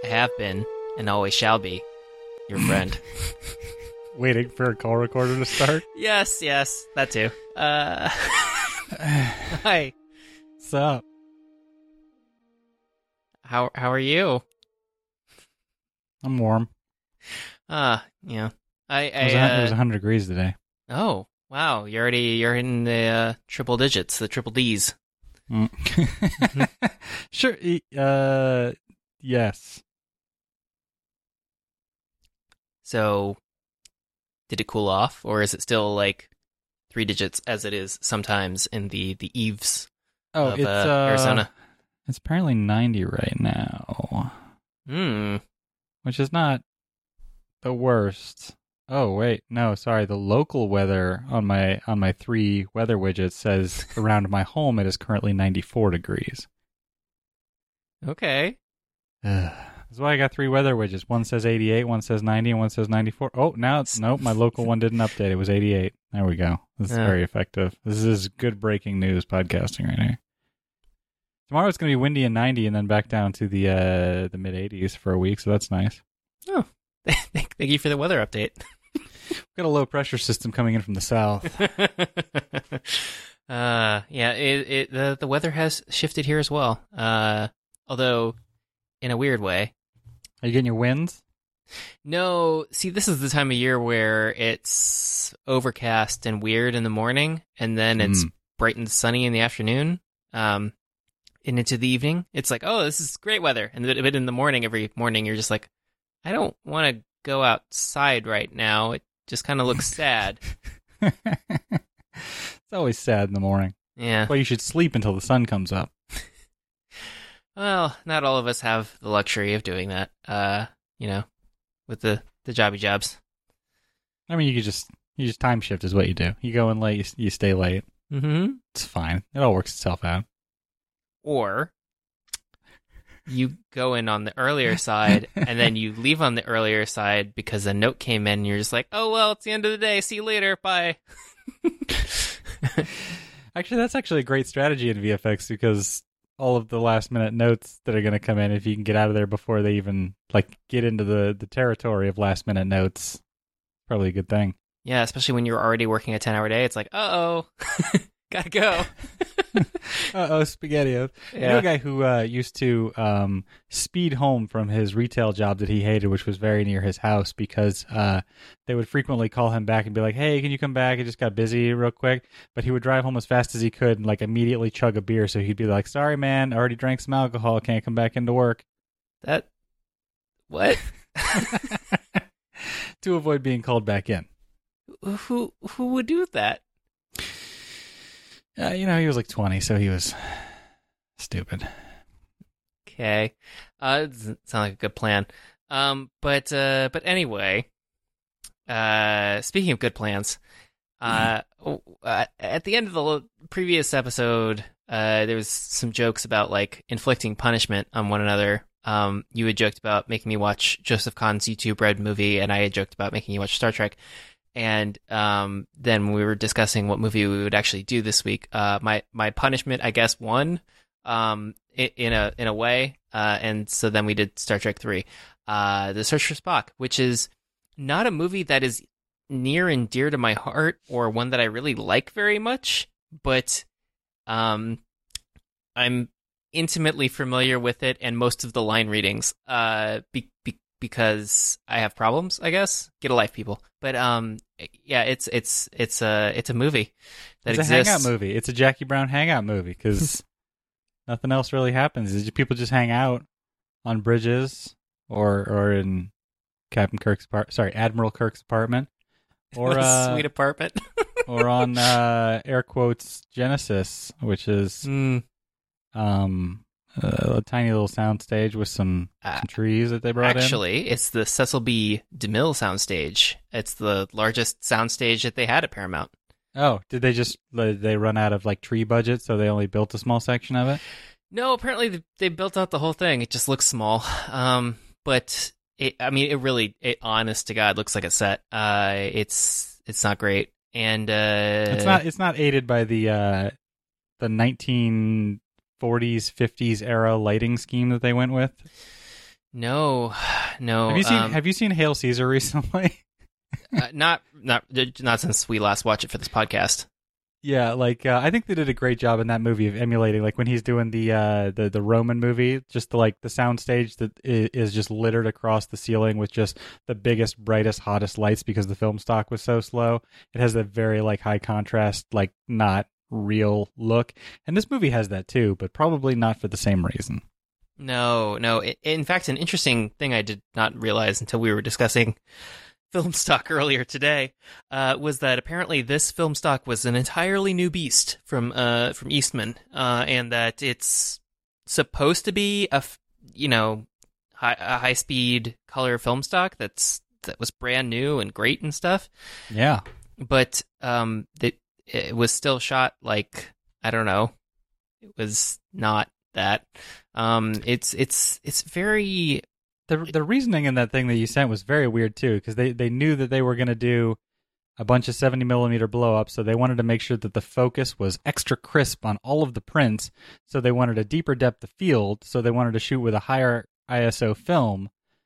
I have been, and always shall be, your friend. Waiting for a call recorder to start? Yes, that too. Hi. What's up? How are you? I'm warm. Yeah. It was 100 degrees today. Oh, wow. You're in the triple digits, the triple Ds. Sure. Yes. So, did it cool off, or is it still like 3 digits as it is sometimes in the eaves of It's Arizona? It's apparently 90 right now, which is not the worst. Oh wait, no, sorry. The local weather on my 3 weather widgets says around my home it is currently 94 degrees. Okay. That's why I got 3 weather widgets. One says 88, one says 90, and one says 94. Oh, now it's nope. My local one didn't update. It was 88. There we go. This is very effective. This is good breaking news podcasting right here. Tomorrow it's going to be windy and 90, and then back down to the mid 80s for a week. So that's nice. Oh, thank you for the weather update. We've got a low pressure system coming in from the south. The weather has shifted here as well. Although in a weird way. Are you getting your winds? No, see, this is the time of year where it's overcast and weird in the morning, and then it's bright and sunny in the afternoon, and into the evening. It's like, oh, this is great weather. And then in the morning, every morning, you're just like, I don't want to go outside right now. It just kind of looks sad. It's always sad in the morning. Yeah. Well, you should sleep until the sun comes up. Well, not all of us have the luxury of doing that, with the jobby jobs. I mean, you just time shift is what you do. You go in late, you stay late. Mm-hmm. It's fine. It all works itself out. Or you go in on the earlier side, and then you leave on the earlier side because a note came in, and you're just like, oh, well, it's the end of the day. See you later. Bye. Actually, that's actually a great strategy in VFX because all of the last-minute notes that are going to come in, if you can get out of there before they even get into the territory of last-minute notes, probably a good thing. Yeah, especially when you're already working a 10-hour day. It's like, uh-oh, gotta go. Uh-oh, SpaghettiOs. Yeah. I know a guy who used to speed home from his retail job that he hated, which was very near his house, because they would frequently call him back and be like, hey, can you come back? I just got busy real quick. But he would drive home as fast as he could and immediately chug a beer. So he'd be like, sorry, man, I already drank some alcohol. Can't come back into work. What? To avoid being called back in. Who would do that? He was 20, so he was stupid. Okay. Doesn't sound like a good plan. But anyway, speaking of good plans, at the end of the previous episode, there was some jokes about inflicting punishment on one another. You had joked about making me watch Joseph Kahn's YouTube Red movie, and I had joked about making you watch Star Trek. And then we were discussing what movie we would actually do this week. My punishment, I guess, won in a way. And so then we did Star Trek 3, The Search for Spock, which is not a movie that is near and dear to my heart or one that I really like very much, but I'm intimately familiar with it and most of the line readings because I have problems, I guess. Get a life, people. But yeah, it's a movie that exists. It's a hangout movie. It's a Jackie Brown hangout movie because nothing else really happens. People just hang out on bridges or in Admiral Kirk's apartment, or sweet apartment, or on air quotes Genesis, which is a tiny little soundstage with some trees that they brought in. Actually, it's the Cecil B. DeMille soundstage. It's the largest soundstage that they had at Paramount. Oh, did they run out of tree budget, so they only built a small section of it? No, apparently they built out the whole thing. It just looks small. But it honest to God, looks like a set. It's not great. And it's not aided by the 1940s, 50s era lighting scheme that they went with. No, no. Have you seen Hail Caesar recently? Not since we last watched it for this podcast. Yeah, like I think they did a great job in that movie of emulating, like when he's doing the Roman movie, just the sound stage that is just littered across the ceiling with just the biggest, brightest, hottest lights because the film stock was so slow. It has a very like high contrast, like not real look, and this movie has that too, but probably not for the same reason. No. In fact, an interesting thing I did not realize until we were discussing film stock earlier today was that apparently this film stock was an entirely new beast from Eastman, and that it's supposed to be a high speed color film stock that was brand new and great and stuff. Yeah, but it was still shot like, I don't know, it was not that. It's very. The reasoning in that thing that you sent was very weird too, because they knew that they were going to do a bunch of 70mm blow ups, so they wanted to make sure that the focus was extra crisp on all of the prints. So they wanted a deeper depth of field, so they wanted to shoot with a higher ISO film,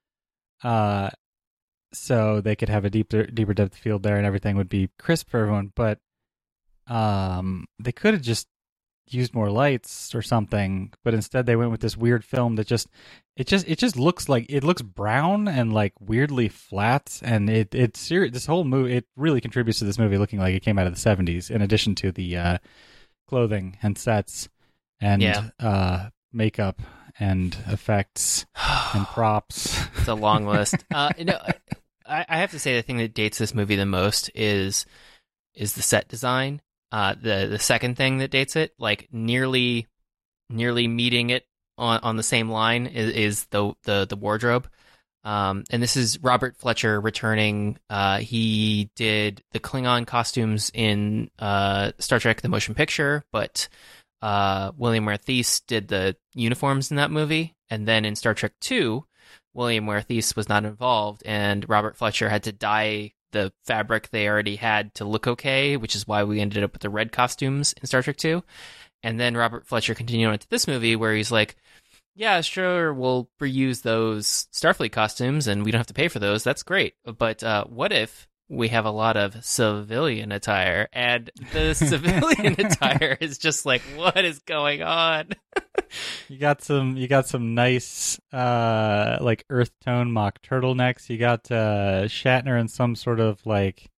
so they could have a deeper depth of field there, and everything would be crisp for everyone. But they could have just used more lights or something, but instead they went with this weird film that just looks like, it looks brown and like weirdly flat, and this whole movie, it really contributes to this movie looking like it came out of the 70s, in addition to the clothing and sets and makeup and effects and props. It's a long list. I have to say the thing that dates this movie the most is the set design. The second thing that dates it, like nearly meeting it on the same line, is the wardrobe. And this is Robert Fletcher returning. He did the Klingon costumes in Star Trek: The Motion Picture, but William Ware Theiss did the uniforms in that movie. And then in Star Trek II, William Ware Theiss was not involved, and Robert Fletcher had to dye the fabric they already had to look okay, which is why we ended up with the red costumes in Star Trek II. And then Robert Fletcher continued on to this movie where he's like, yeah, sure, we'll reuse those Starfleet costumes and we don't have to pay for those. That's great. But what if we have a lot of civilian attire? And the civilian attire is just like, what is going on? You got some nice like earth tone mock turtlenecks. You got Shatner in some sort of like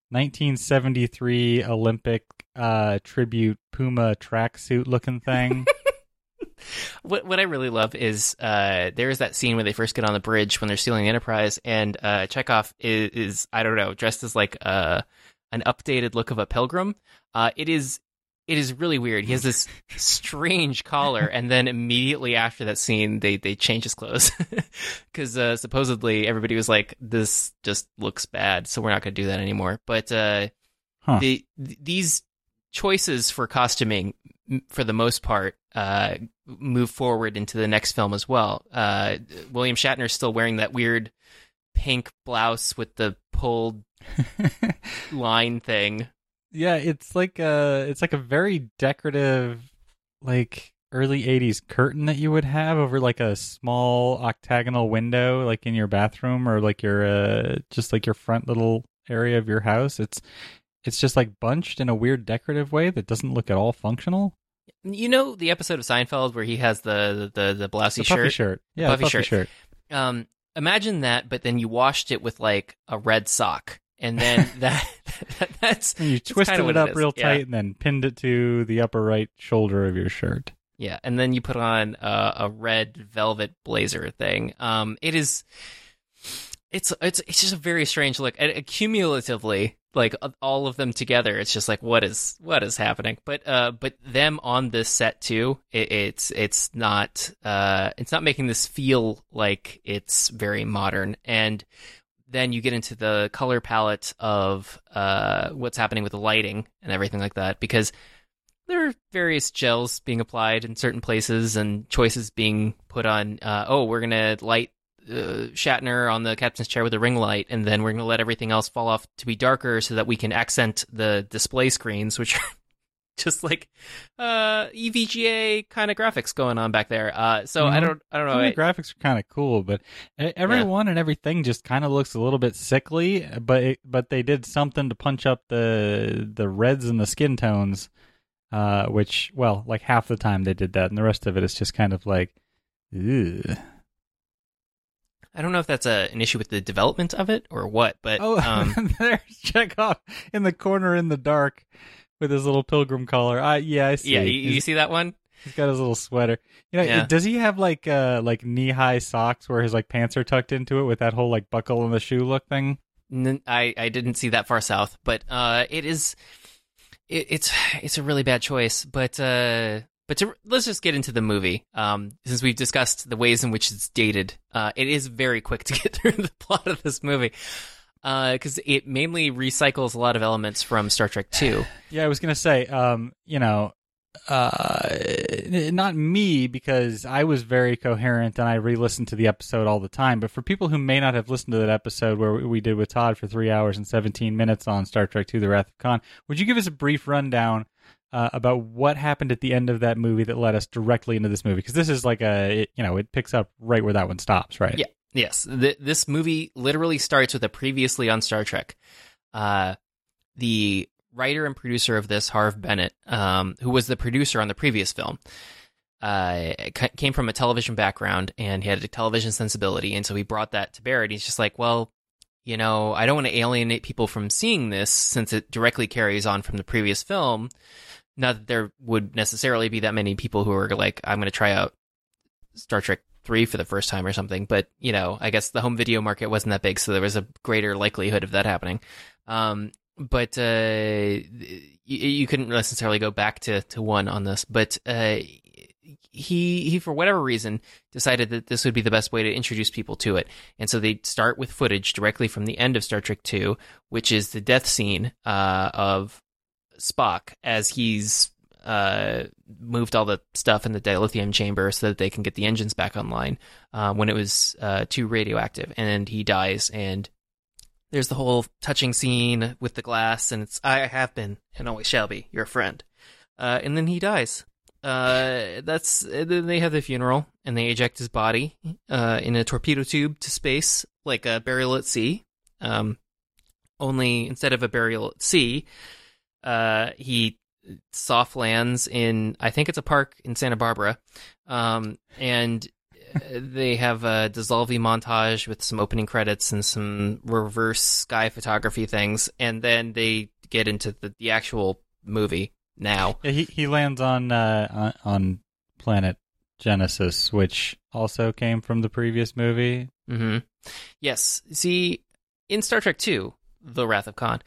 1973 Olympic tribute Puma tracksuit looking thing. What I really love is there's that scene where they first get on the bridge when they're stealing the Enterprise, and Chekhov is I don't know, dressed as like an updated look of a pilgrim. It is really weird. He has this strange collar, and then immediately after that scene, they change his clothes because supposedly everybody was like, "This just looks bad, so we're not going to do that anymore." But these choices for costuming, for the most part, move forward into the next film as well. William Shatner is still wearing that weird pink blouse with the pulled line thing. Yeah, it's like a very decorative, like early 80s curtain that you would have over like a small octagonal window, like in your bathroom or like your just like your front little area of your house. It's just like bunched in a weird decorative way that doesn't look at all functional. You know the episode of Seinfeld where he has the blousey puffy shirt? Yeah, puffy shirt. Imagine that, but then you washed it with like a red sock. And then that's and you twisted it up real tight and then pinned it to the upper right shoulder of your shirt. Yeah, and then you put on a red velvet blazer thing. It's just a very strange look. And cumulatively, like all of them together, it's just like what is happening? But them on this set too, it's not making this feel like it's very modern. And then you get into the color palette of what's happening with the lighting and everything like that, because there are various gels being applied in certain places and choices being put on. We're going to light Shatner on the captain's chair with a ring light, and then we're going to let everything else fall off to be darker so that we can accent the display screens, which are just like EVGA kind of graphics going on back there. So I don't know. Some of the graphics are kind of cool, but everyone and everything just kind of looks a little bit sickly. But they did something to punch up the reds and the skin tones, which, well, like half the time they did that, and the rest of it is just kind of like, ugh. I don't know if that's an issue with the development of it or what, but there's Chekhov in the corner in the dark with his little pilgrim collar. I see. Yeah, you see that one? He's got his little sweater. Does he have like knee-high socks where his like pants are tucked into it with that whole like buckle in the shoe look thing? I didn't see that far south, but it's a really bad choice. But let's just get into the movie. Since we've discussed the ways in which it's dated, it is very quick to get through the plot of this movie. Because it mainly recycles a lot of elements from Star Trek II. Yeah, I was going to say, not me, because I was very coherent and I re-listened to the episode all the time. But for people who may not have listened to that episode where we did with Todd for 3 hours and 17 minutes on Star Trek II: The Wrath of Khan, would you give us a brief rundown about what happened at the end of that movie that led us directly into this movie? Because this is like it picks up right where that one stops, right? Yeah. Yes, this movie literally starts with a previously on Star Trek. The writer and producer of this, Harv Bennett, who was the producer on the previous film, came from a television background, and he had a television sensibility, and so he brought that to bear, and he's just like, well, I don't want to alienate people from seeing this, since it directly carries on from the previous film. Not that there would necessarily be that many people who are like, I'm going to try out Star Trek 3 for the first time or something, but I guess the home video market wasn't that big, so there was a greater likelihood of that happening. But you couldn't necessarily go back to one on this, but he for whatever reason decided that this would be the best way to introduce people to it, and so they start with footage directly from the end of Star Trek II, which is the death scene of Spock as he's moved all the stuff in the dilithium chamber so that they can get the engines back online when it was too radioactive, and he dies, and there's the whole touching scene with the glass, and it's I have been and always shall be your friend, and then he dies. Then they have the funeral, and they eject his body in a torpedo tube to space, like a burial at sea. Only instead of a burial at sea, he soft lands in, I think it's a park in Santa Barbara, and they have a dissolving montage with some opening credits and some reverse sky photography things, and then they get into the actual movie now. Yeah, he lands on planet Genesis, which also came from the previous movie. Mm-hmm. Yes. See, in Star Trek II, The Wrath of Khan,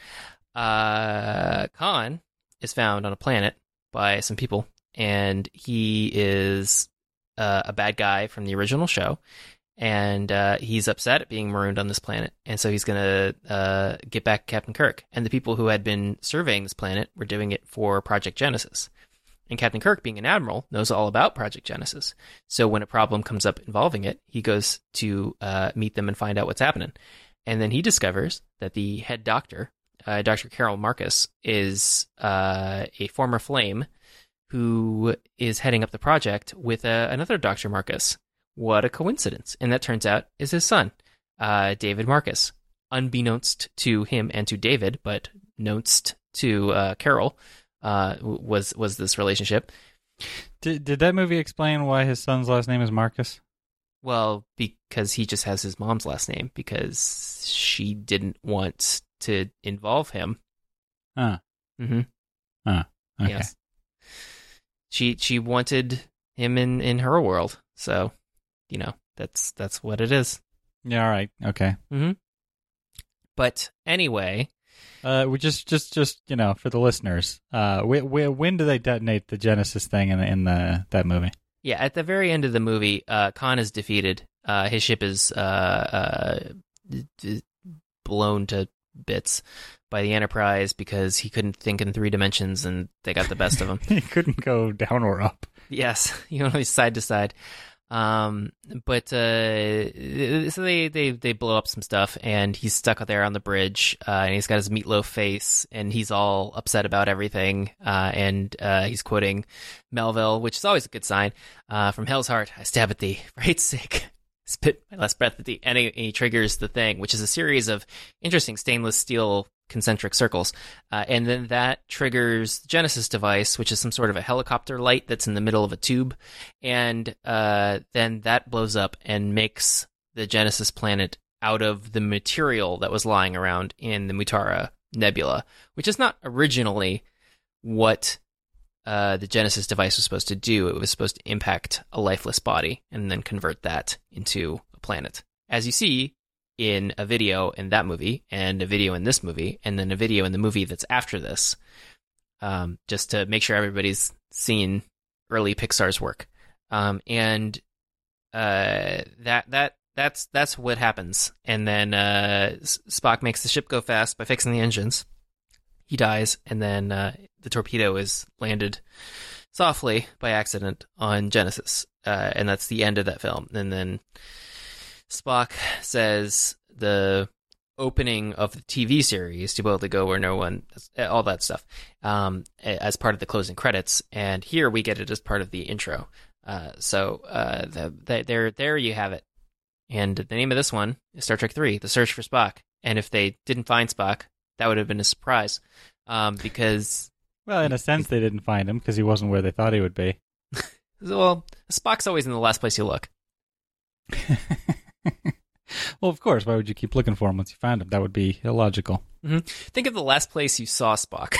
Khan is found on a planet by some people, and he is a bad guy from the original show, and he's upset at being marooned on this planet, and so he's going to get back Captain Kirk. And the people who had been surveying this planet were doing it for Project Genesis. And Captain Kirk, being an admiral, knows all about Project Genesis. So when a problem comes up involving it, he goes to meet them and find out what's happening. And then he discovers that the head doctor, Dr. Carol Marcus, is a former Flame who is heading up the project with another Dr. Marcus. What a coincidence. And that turns out is his son, David Marcus. Unbeknownst to him and to David, but knownst to Carol, was this relationship. Did that movie explain why his son's last name is Marcus? Well, because he just has his mom's last name, because she didn't want to involve him. Mm-hmm. Okay. Yes. She wanted him in her world, so that's what it is. Yeah. All right. Okay. Mm-hmm. But anyway, we just for the listeners, when do they detonate the Genesis thing in that movie? Yeah, at the very end of the movie, Khan is defeated. His ship is blown to bits by the Enterprise because he couldn't think in 3 dimensions, and they got the best of him. He couldn't go down or up. Yes, he only side to side. But so they blow up some stuff, and he's stuck out there on the bridge, and he's got his meatloaf face, and he's all upset about everything, and he's quoting Melville, which is always a good sign. From hell's heart, I stab at thee, for hate's sake. Spit my last breath at thee. And he triggers the thing, which is a series of interesting stainless steel concentric circles. And then that triggers the Genesis device, which is some sort of a helicopter light that's in the middle of a tube. And then that blows up and makes the Genesis planet out of the material that was lying around in the Mutara Nebula, which is not originally what the Genesis device was supposed to do. It was supposed to impact a lifeless body and then convert that into a planet. As you see in a video in that movie, and a video in this movie, and then a video in the movie that's after this, just to make sure everybody's seen early Pixar's work. And that's what happens. And then Spock makes the ship go fast by fixing the engines. He dies, and then the torpedo is landed softly by accident on Genesis. And that's the end of that film. And then Spock says the opening of the TV series, To Boldly Go Where No One, all that stuff, as part of the closing credits. And here we get it as part of the intro. So there you have it. And the name of this one is Star Trek III, The Search for Spock. And if they didn't find Spock, that would have been a surprise, because... Well, in a sense, they didn't find him because he wasn't where they thought he would be. Well, Spock's always in the last place you look. Well, of course. Why would you keep looking for him once you found him? That would be illogical. Mm-hmm. Think of the last place you saw Spock.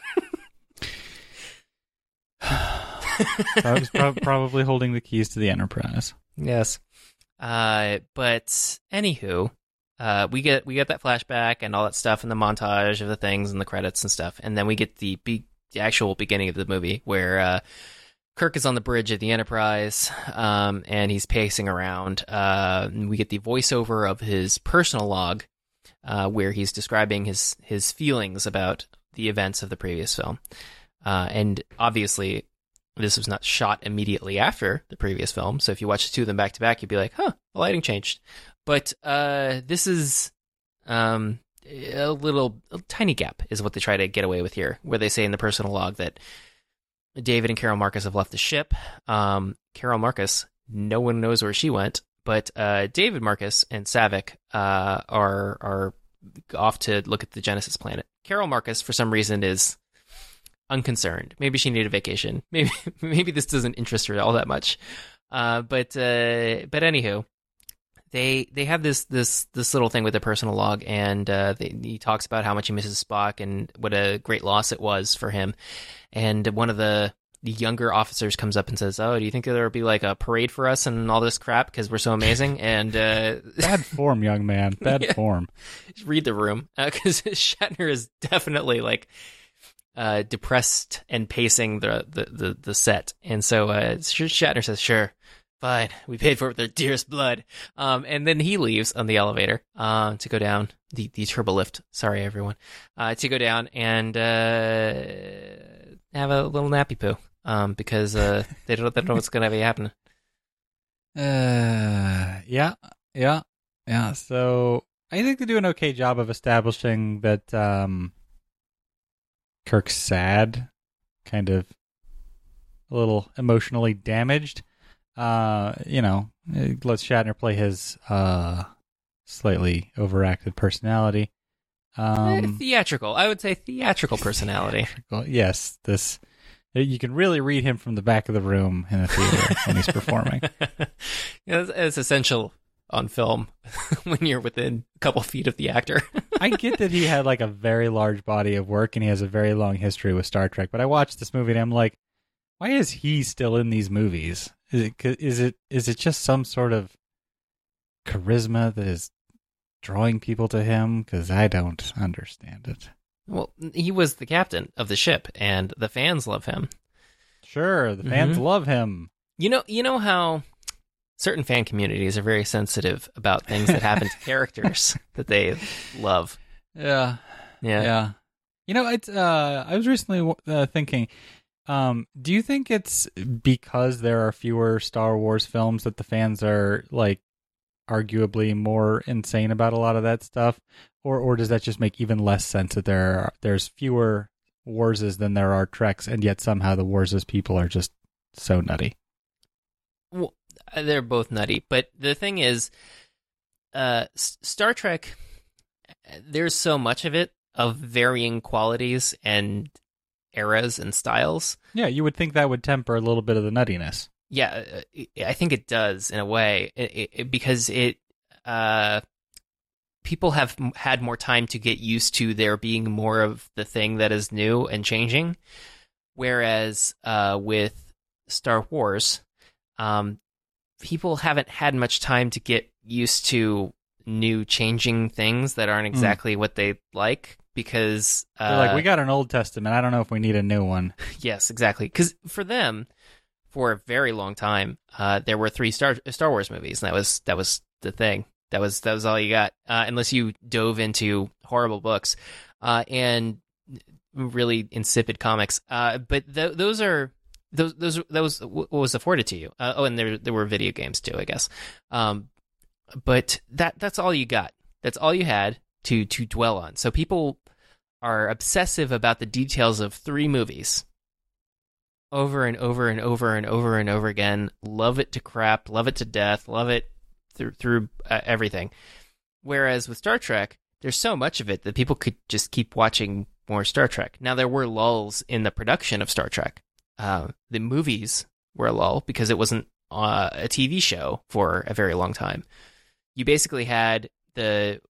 I was probably holding the keys to the Enterprise. Yes. But anywho... we get that flashback and all that stuff in the montage of the things and the credits and stuff, and then we get the actual beginning of the movie where Kirk is on the bridge of the Enterprise, and he's pacing around. We get the voiceover of his personal log, where he's describing his feelings about the events of the previous film, and obviously this was not shot immediately after the previous film, so if you watch the two of them back to back, you'd be like, huh, the lighting changed. But this is a tiny gap is what they try to get away with here, where they say in the personal log that David and Carol Marcus have left the ship. Carol Marcus, no one knows where she went, but David Marcus and Saavik are off to look at the Genesis planet. Carol Marcus, for some reason, is unconcerned. Maybe she needed a vacation. Maybe this doesn't interest her all that much. But anywho. They have this little thing with the personal log, and he talks about how much he misses Spock and what a great loss it was for him. And one of the younger officers comes up and says, "Oh, do you think there will be like a parade for us and all this crap because we're so amazing?" And bad form, young man, bad form. Read the room, because Shatner is definitely like depressed and pacing the set, and so Shatner says, "Sure. Fine, we paid for it with their dearest blood." And then he leaves on the elevator to go down the turbo lift. Sorry, everyone. To go down and have a little nappy poo because they don't know what's going to be happening. Yeah. So I think they do an okay job of establishing that Kirk's sad, kind of a little emotionally damaged. It lets Shatner play his slightly overacted personality. Theatrical. I would say theatrical personality. Yes, you can really read him from the back of the room in a theater when he's performing. It's essential on film when you're within a couple feet of the actor. I get that he had like a very large body of work and he has a very long history with Star Trek, but I watched this movie and I'm like, why is he still in these movies? Is it just some sort of charisma that is drawing people to him? Because I don't understand it. Well, he was the captain of the ship, and the fans love him. Sure, the fans love him. You know how certain fan communities are very sensitive about things that happen to characters that they love. Yeah. I was recently thinking. Do you think it's because there are fewer Star Wars films that the fans are like arguably more insane about a lot of that stuff, or does that just make even less sense that there's fewer Warses than there are Treks, and yet somehow the Warses people are just so nutty? Well, they're both nutty, but the thing is, Star Trek, there's so much of it of varying qualities and eras and styles. Yeah, you would think that would temper a little bit of the nuttiness. Yeah, I think it does in a way, because people have had more time to get used to there being more of the thing that is new and changing, whereas with Star Wars, people haven't had much time to get used to new changing things that aren't exactly what they like, because they're like, we got an Old Testament, I don't know if we need a new one. Yes, exactly, because for them, for a very long time, there were 3 Star Wars movies, and that was the thing. That was all you got, unless you dove into horrible books and really insipid comics. But those was what was afforded to you. And there were video games too, I guess. But that's all you got. That's all you had to dwell on. So people are obsessive about the details of 3 movies over and over and over and over and over again. Love it to crap, love it to death, love it through everything. Whereas with Star Trek, there's so much of it that people could just keep watching more Star Trek. Now, there were lulls in the production of Star Trek. The movies were a lull because it wasn't a TV show for a very long time. You basically had the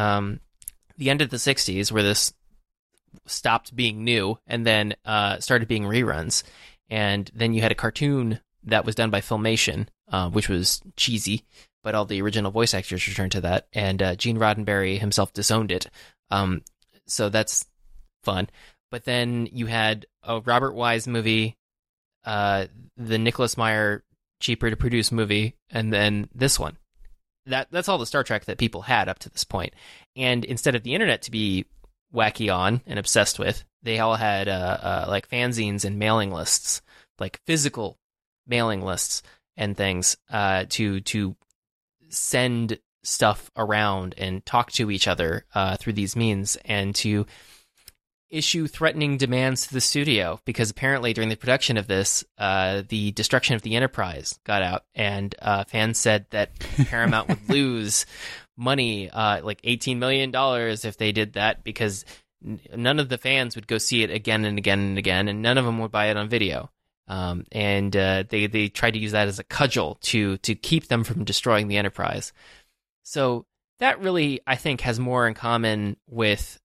end of the 60s where this stopped being new and then started being reruns. And then you had a cartoon that was done by Filmation, which was cheesy, but all the original voice actors returned to that. And Gene Roddenberry himself disowned it. So that's fun. But then you had a Robert Wise movie, the Nicholas Meyer cheaper to produce movie, and then this one. That's all the Star Trek that people had up to this point. And instead of the internet to be wacky on and obsessed with, they all had like fanzines and mailing lists, like physical mailing lists and things to send stuff around and talk to each other through these means, and to issue threatening demands to the studio, because apparently during the production of this, the Destruction of the Enterprise got out, and fans said that Paramount would lose money, like $18 million if they did that, because none of the fans would go see it again and again and again, and none of them would buy it on video. And they tried to use that as a cudgel to keep them from destroying the Enterprise. So that really, I think, has more in common with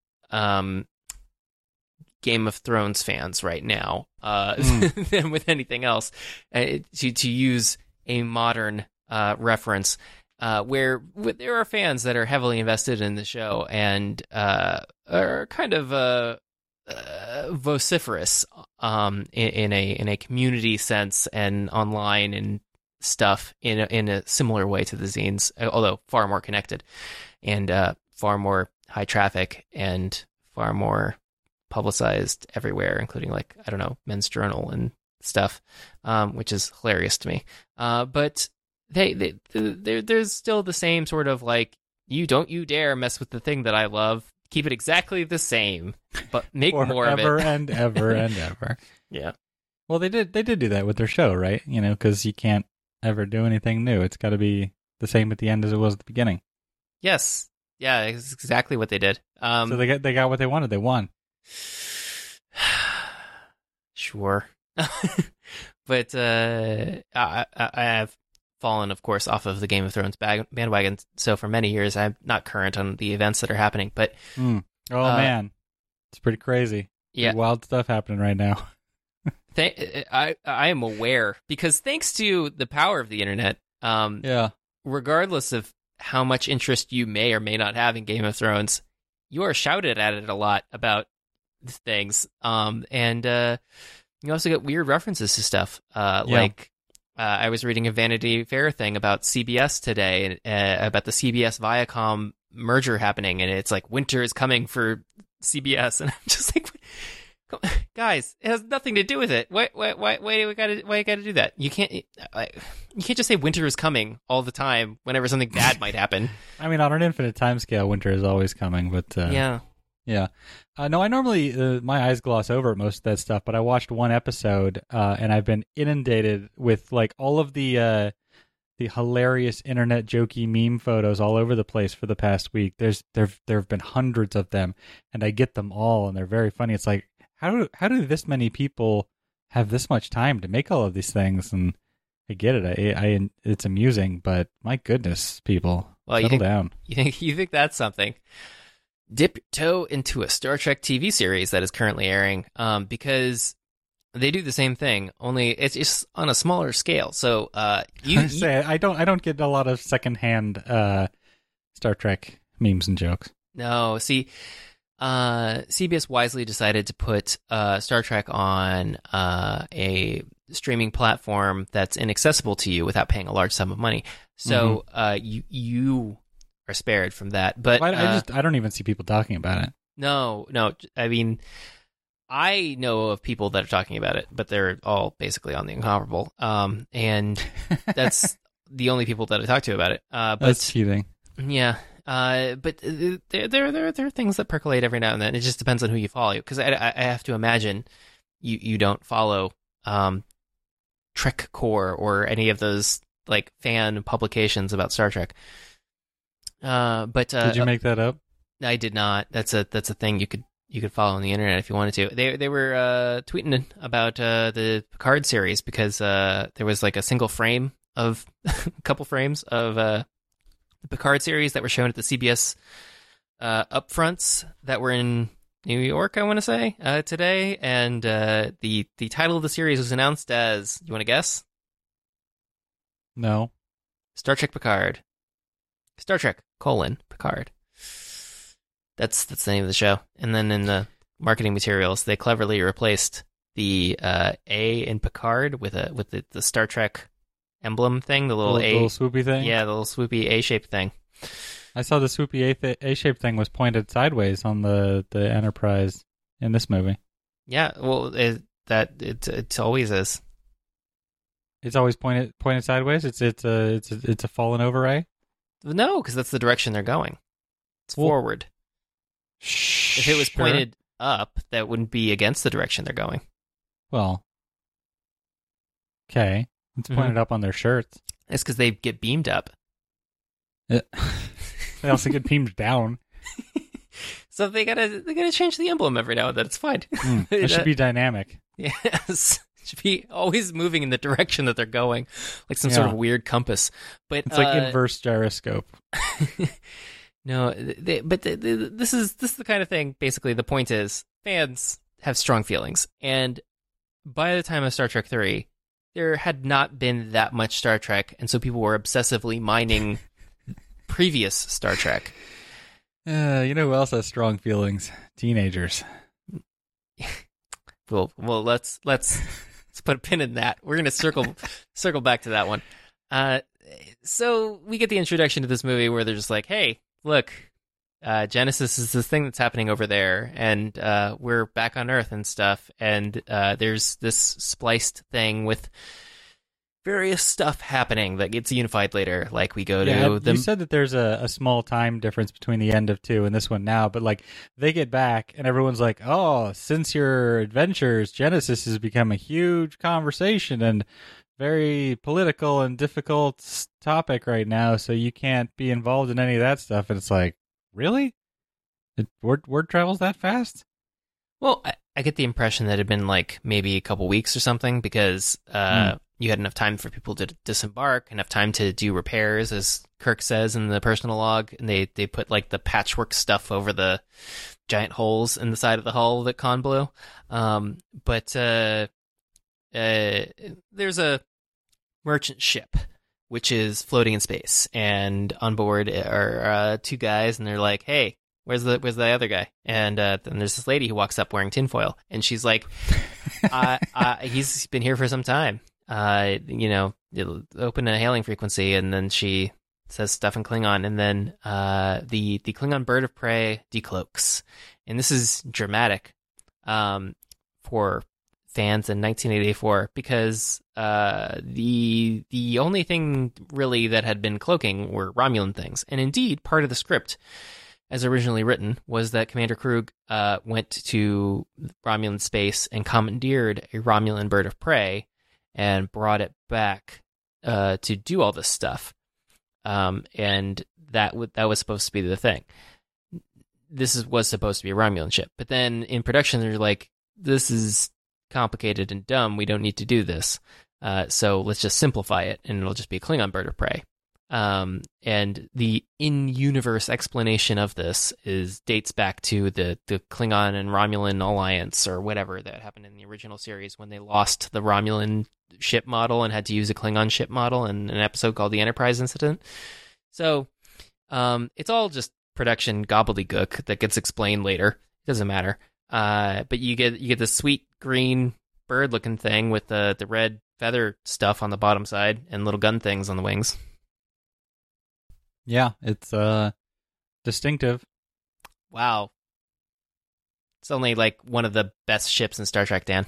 Game of Thrones fans right now than with anything else. To use a modern reference, where there are fans that are heavily invested in the show and are kind of vociferous in a community sense and online and stuff in a similar way to the zines, although far more connected and far more high traffic and far more publicized everywhere, including, like, I don't know, Men's Journal and stuff, which is hilarious to me. But there's still the same sort of, like, you dare mess with the thing that I love. Keep it exactly the same, but make more of it. Forever and ever and ever. Yeah. Well, they did do that with their show, right? You know, because you can't ever do anything new. It's got to be the same at the end as it was at the beginning. Yes. Yeah, it's exactly what they did. So they got what they wanted. They won. Sure. But I have fallen, of course, off of the Game of Thrones bandwagon. So for many years, I'm not current on the events that are happening. But man, it's pretty crazy. Yeah, pretty wild stuff happening right now. I am aware, because thanks to the power of the internet, regardless of how much interest you may or may not have in Game of Thrones, you are shouted at it a lot about things, and you also get weird references to stuff, like. I was reading a Vanity Fair thing about CBS today, about the CBS Viacom merger happening, and it's like winter is coming for CBS, and I'm just like, Guys, it has nothing to do with it. Why do we gotta do that? You can't just say winter is coming all the time whenever something bad might happen. I mean, on an infinite timescale, winter is always coming, but yeah. No, I normally my eyes gloss over most of that stuff, but I watched one episode, and I've been inundated with like all of the hilarious internet jokey meme photos all over the place for the past week. There have been hundreds of them, and I get them all, and they're very funny. It's like, how do this many people have this much time to make all of these things? And I get it. I it's amusing, but my goodness, people, settle down. You think that's something? Dip your toe into a Star Trek TV series that is currently airing, because they do the same thing, only it's just on a smaller scale. So I don't get a lot of secondhand Star Trek memes and jokes. No, see, CBS wisely decided to put Star Trek on a streaming platform that's inaccessible to you without paying a large sum of money. So you are spared from that. But I don't even see people talking about it. No. I mean, I know of people that are talking about it, but they're all basically on the Incomparable. And that's the only people that I talk to about it. But that's cheating. Yeah. But there are things that percolate every now and then. It just depends on who you follow. Because I have to imagine you don't follow Trek Core or any of those like fan publications about Star Trek. But did you make that up? I did not. That's a thing you could follow on the internet if you wanted to. They were tweeting about the Picard series because there was like a single frame of a couple frames of the Picard series that were shown at the CBS upfronts that were in New York, I want to say, today. And the title of the series was announced as, you want to guess? No. Star Trek Picard. Star Trek, Picard. That's the name of the show. And then in the marketing materials, they cleverly replaced the A in Picard with the Star Trek emblem thing, the little swoopy thing? Yeah, the little swoopy A-shaped thing. I saw the swoopy A-shaped thing was pointed sideways on the Enterprise in this movie. Yeah, well, it always is. It's always pointed sideways? It's a fallen over A? No, because that's the direction they're going. It's forward. If it was pointed up, that wouldn't be against the direction they're going. Well, okay. It's pointed up on their shirts. It's because they get beamed up. They also get beamed down. So they gotta change the emblem every now and then. It's fine. It should be dynamic. Yes. It should be always moving in the direction that they're going, like some sort of weird compass. But it's like inverse gyroscope. No, this is the kind of thing. Basically, the point is fans have strong feelings, and by the time of Star Trek 3, there had not been that much Star Trek, and so people were obsessively mining previous Star Trek. You know who else has strong feelings? Teenagers. Well, let's put a pin in that. We're gonna circle back to that one. So we get the introduction to this movie where they're just like, hey, look, Genesis is this thing that's happening over there, and we're back on Earth and stuff, and there's this spliced thing with various stuff happening that gets unified later. Like we go to You said that there's a small time difference between the end of 2 and this one now, but like they get back and everyone's like, oh, since your adventures, Genesis has become a huge conversation and very political and difficult topic right now, so you can't be involved in any of that stuff. And it's like, really? Word travels that fast? Well, I get the impression that it had been like maybe a couple weeks or something, because you had enough time for people to disembark, enough time to do repairs, as Kirk says in the personal log, and they put like the patchwork stuff over the giant holes in the side of the hull that Khan blew. But there's a merchant ship which is floating in space, and on board are two guys, and they're like, hey, where's the other guy? And then there's this lady who walks up wearing tinfoil, and she's like, he's been here for some time. It'll open a hailing frequency, and then she says stuff in Klingon, and then the Klingon bird of prey decloaks, and this is dramatic. for fans in 1984 because the only thing really that had been cloaking were Romulan things. And indeed, part of the script, as originally written, was that Commander Krug went to Romulan space and commandeered a Romulan bird of prey and brought it back to do all this stuff. And that was supposed to be the thing. Was supposed to be a Romulan ship. But then in production, they're like, this is complicated and dumb. We don't need to do this. So let's just simplify it, and it'll just be a Klingon bird of prey. And the in-universe explanation of this dates back to the Klingon and Romulan alliance or whatever that happened in the original series when they lost the Romulan ship model and had to use a Klingon ship model in an episode called the Enterprise Incident. So it's all just production gobbledygook that gets explained later. It doesn't matter. But you get this sweet green bird-looking thing with the red feather stuff on the bottom side and little gun things on the wings. Yeah, it's distinctive. Wow. It's only like one of the best ships in Star Trek, Dan.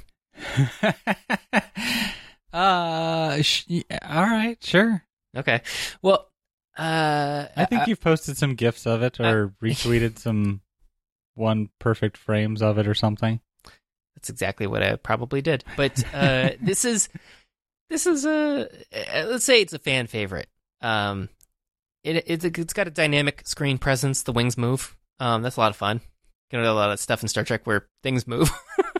All right, sure. Okay. Well, I think you've posted some GIFs of it or retweeted some one perfect frames of it or something. That's exactly what I probably did. But this is let's say it's a fan favorite. It's got a dynamic screen presence. The wings move. That's a lot of fun. You know, a lot of stuff in Star Trek where things move.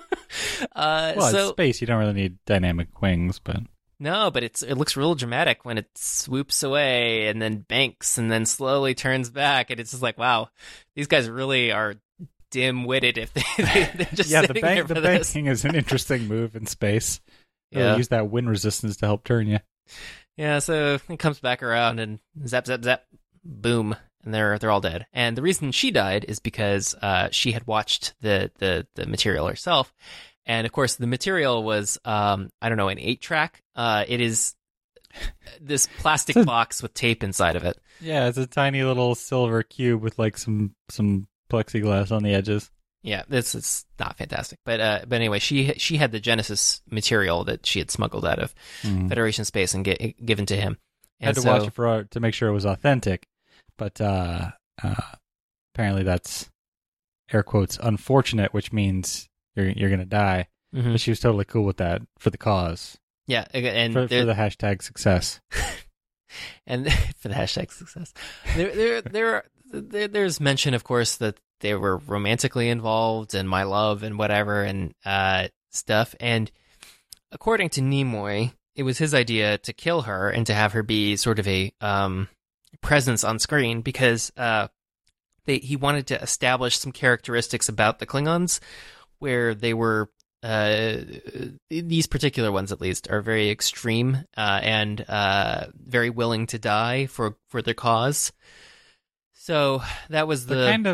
It's space. You don't really need dynamic wings, but no, but it looks real dramatic when it swoops away and then banks and then slowly turns back, and it's just like, wow, these guys really are dim-witted if they're just sitting there for the this. banking is an interesting move in space. Yeah, use that wind resistance to help turn you. Yeah, so it comes back around and zap, zap, zap, boom, and they're all dead. And the reason she died is because she had watched the material herself. And of course, the material was, an 8-track. It is this plastic box with tape inside of it. Yeah, it's a tiny little silver cube with like some plexiglass on the edges. Yeah, it's not fantastic. But anyway, she had the Genesis material that she had smuggled out of Federation space and given to him. And had to watch it to make sure it was authentic. But apparently that's, air quotes, unfortunate, which means you're going to die. Mm-hmm. But she was totally cool with that for the cause. Yeah, and for the hashtag success. And for the hashtag success. There's mention, of course, that they were romantically involved and my love and whatever and stuff. And according to Nimoy, it was his idea to kill her and to have her be sort of a presence on screen because he wanted to establish some characteristics about the Klingons where they were, these particular ones at least, are very extreme and very willing to die for their cause. So that was they're kind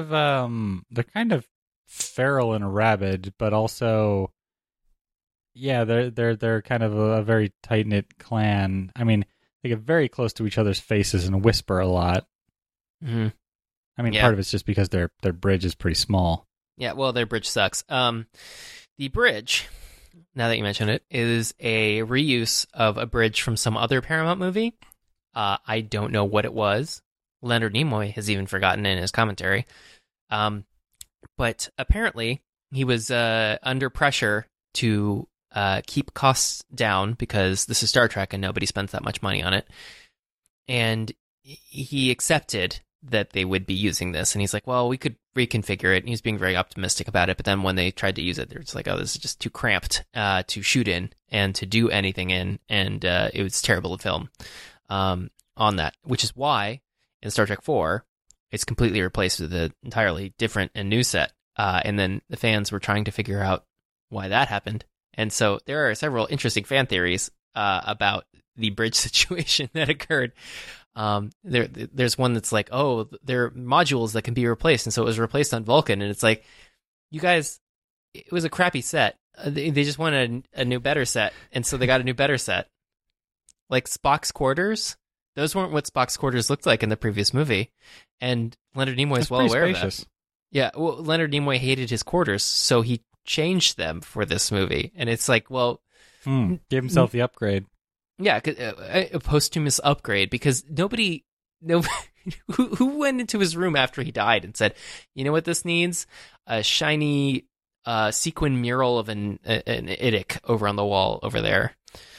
of feral and rabid, but also, yeah, they're kind of a very tight knit clan. I mean, they get very close to each other's faces and whisper a lot. Mm-hmm. I mean, part of it's just because their bridge is pretty small. Yeah, well, their bridge sucks. The bridge, now that you mention it, is a reuse of a bridge from some other Paramount movie. I don't know what it was. Leonard Nimoy has even forgotten in his commentary. But apparently he was under pressure to keep costs down because this is Star Trek and nobody spends that much money on it. And he accepted that they would be using this. And he's like, well, we could reconfigure it. And he was being very optimistic about it. But then when they tried to use it, they're just like, oh, this is just too cramped to shoot in and to do anything in. And it was terrible to film on that, which is why in Star Trek 4, it's completely replaced with an entirely different and new set. And then the fans were trying to figure out why that happened. And so there are several interesting fan theories about the bridge situation that occurred. There's one that's like, oh, there are modules that can be replaced. And so it was replaced on Vulcan. And it's like, you guys, it was a crappy set. They just wanted a new, better set. And so they got a new, better set. Like Spock's quarters. Those weren't what Spock's quarters looked like in the previous movie. And Leonard Nimoy is well aware of that. Yeah, well, Leonard Nimoy hated his quarters, so he changed them for this movie. And it's like, well, Gave himself the upgrade. yeah, a posthumous upgrade, because nobody who went into his room after he died and said, you know what this needs? A shiny sequin mural of an Idic over on the wall over there.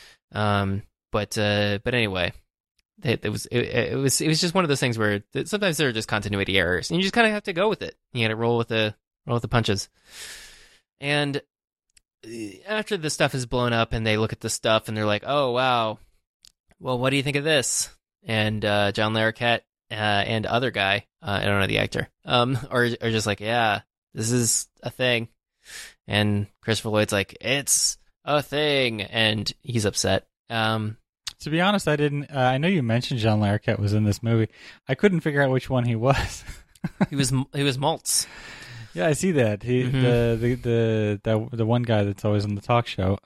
But anyway, it was just one of those things where sometimes there are just continuity errors, and you just kind of have to go with it. You got to roll with the punches. And after the stuff is blown up, and they look at the stuff, and they're like, "Oh wow, well, what do you think of this?" And John Larroquette and other guy, I don't know the actor, are just like, "Yeah, this is a thing." And Christopher Lloyd's like, "It's a thing," and he's upset. To be honest, I didn't. I know you mentioned John Larroquette was in this movie. I couldn't figure out which one he was. He was Maltz. Yeah, I see that. He the one guy that's always on the talk show.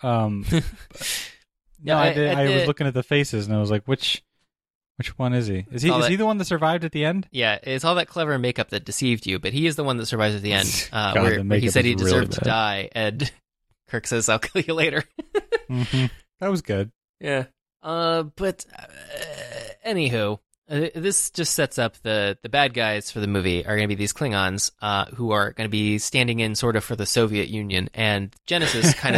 Yeah, I was looking at the faces and I was like, which one is he? Is he the one that survived at the end? Yeah, it's all that clever makeup that deceived you, but he is the one that survies at the end, God, where he said he deserved really to die, and Kirk says, "I'll kill you later." That was good. Yeah. But anywho, this just sets up the bad guys for the movie are going to be these Klingons, who are going to be standing in sort of for the Soviet Union, and Genesis kind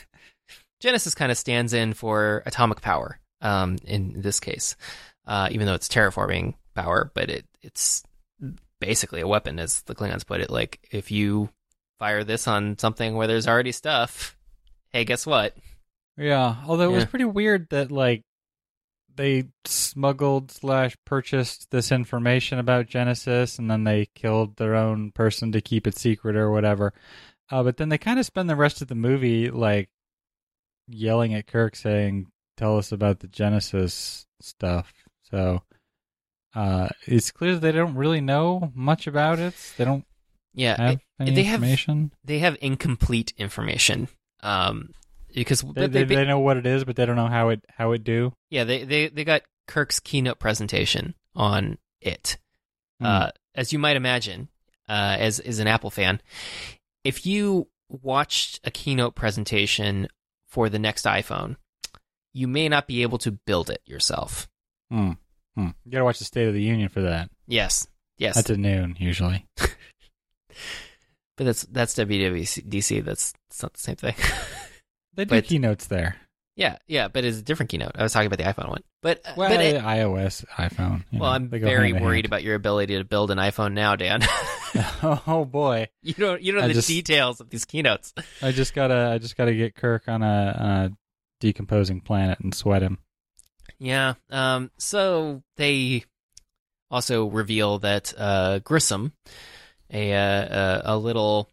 of stands in for atomic power. In this case, even though it's terraforming power, but it's basically a weapon, as the Klingons put it. Like, if you fire this on something where there's already stuff, hey, guess what? Yeah, although it was pretty weird that, like, they smuggled / purchased this information about Genesis, and then they killed their own person to keep it secret or whatever. But then they kind of spend the rest of the movie, like, yelling at Kirk saying, "Tell us about the Genesis stuff." So it's clear that they don't really know much about it. They don't have any information. They have incomplete information. Because they know what it is, but they don't know how it do. Yeah, they got Kirk's keynote presentation on it. As you might imagine, as an Apple fan, if you watched a keynote presentation for the next iPhone, you may not be able to build it yourself. You gotta watch the State of the Union for that. Yes. That's at noon usually. But that's WWDC. That's not the same thing. They do keynotes there. Yeah, but it's a different keynote. I was talking about the iPhone one. But iOS, iPhone. I'm very worried about your ability to build an iPhone now, Dan. Oh boy, you know the details of these keynotes. I just gotta get Kirk on a decomposing planet and sweat him. Yeah. So they also reveal that Grissom, a little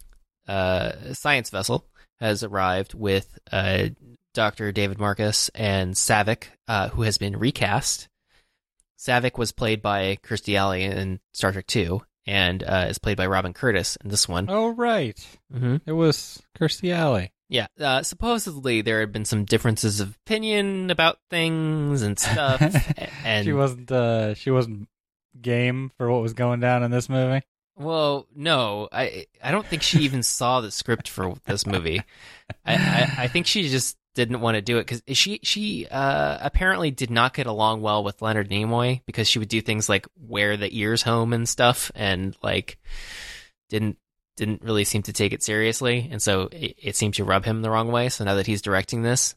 science vessel, has arrived with Dr. David Marcus and Saavik, who has been recast. Saavik was played by Kirstie Alley in Star Trek II, and is played by Robin Curtis in this one. Oh, right. Mm-hmm. It was Kirstie Alley. Yeah. Supposedly there had been some differences of opinion about things and stuff. And she wasn't game for what was going down in this movie. Well, no, I don't think she even saw the script for this movie. I think she just didn't want to do it because she apparently did not get along well with Leonard Nimoy, because she would do things like wear the ears home and stuff, and like didn't really seem to take it seriously, and so it seemed to rub him the wrong way. So now that he's directing this,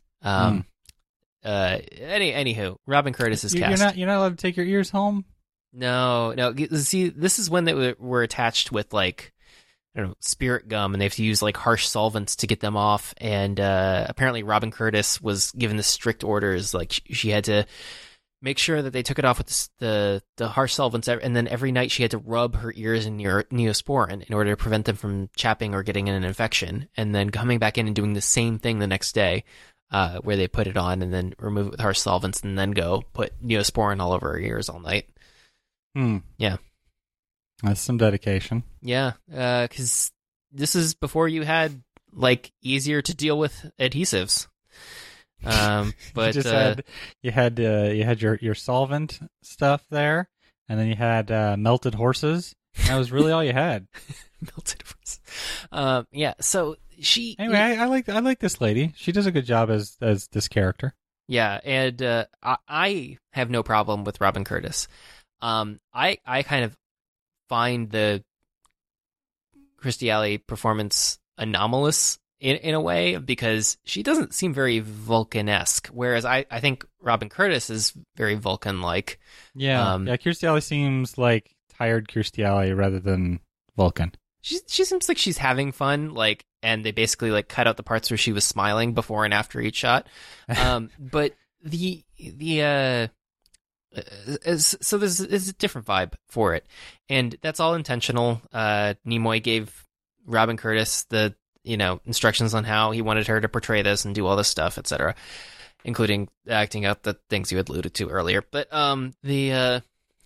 anywho, Robin Curtis is cast. You're not allowed to take your ears home. No. See, this is when they were attached with, like, I don't know, spirit gum, and they have to use like harsh solvents to get them off. And apparently, Robin Curtis was given the strict orders, like she had to make sure that they took it off with the harsh solvents, and then every night she had to rub her ears in Neosporin in order to prevent them from chapping or getting an infection. And then coming back in and doing the same thing the next day, where they put it on and then remove it with harsh solvents, and then go put Neosporin all over her ears all night. Yeah. That's some dedication. Yeah, because this is before you had, like, easier to deal with adhesives. But you had your solvent stuff there, and then you had melted horses. That was really all you had. Melted horses. Yeah. So Anyway, I like this lady. She does a good job as this character. Yeah, and I have no problem with Robin Curtis. I kind of find the Kirstie Alley performance anomalous in a way because she doesn't seem very Vulcan-esque, whereas I think Robin Curtis is very Vulcan-like. Yeah, Kirstie Alley seems like tired Kirstie Alley rather than Vulcan. She seems like she's having fun, like, and they basically like cut out the parts where she was smiling before and after each shot. But so there's a different vibe for it, and that's all intentional. Nimoy gave Robin Curtis the instructions on how he wanted her to portray this and do all this stuff, etc., including acting out the things you had alluded to earlier. But they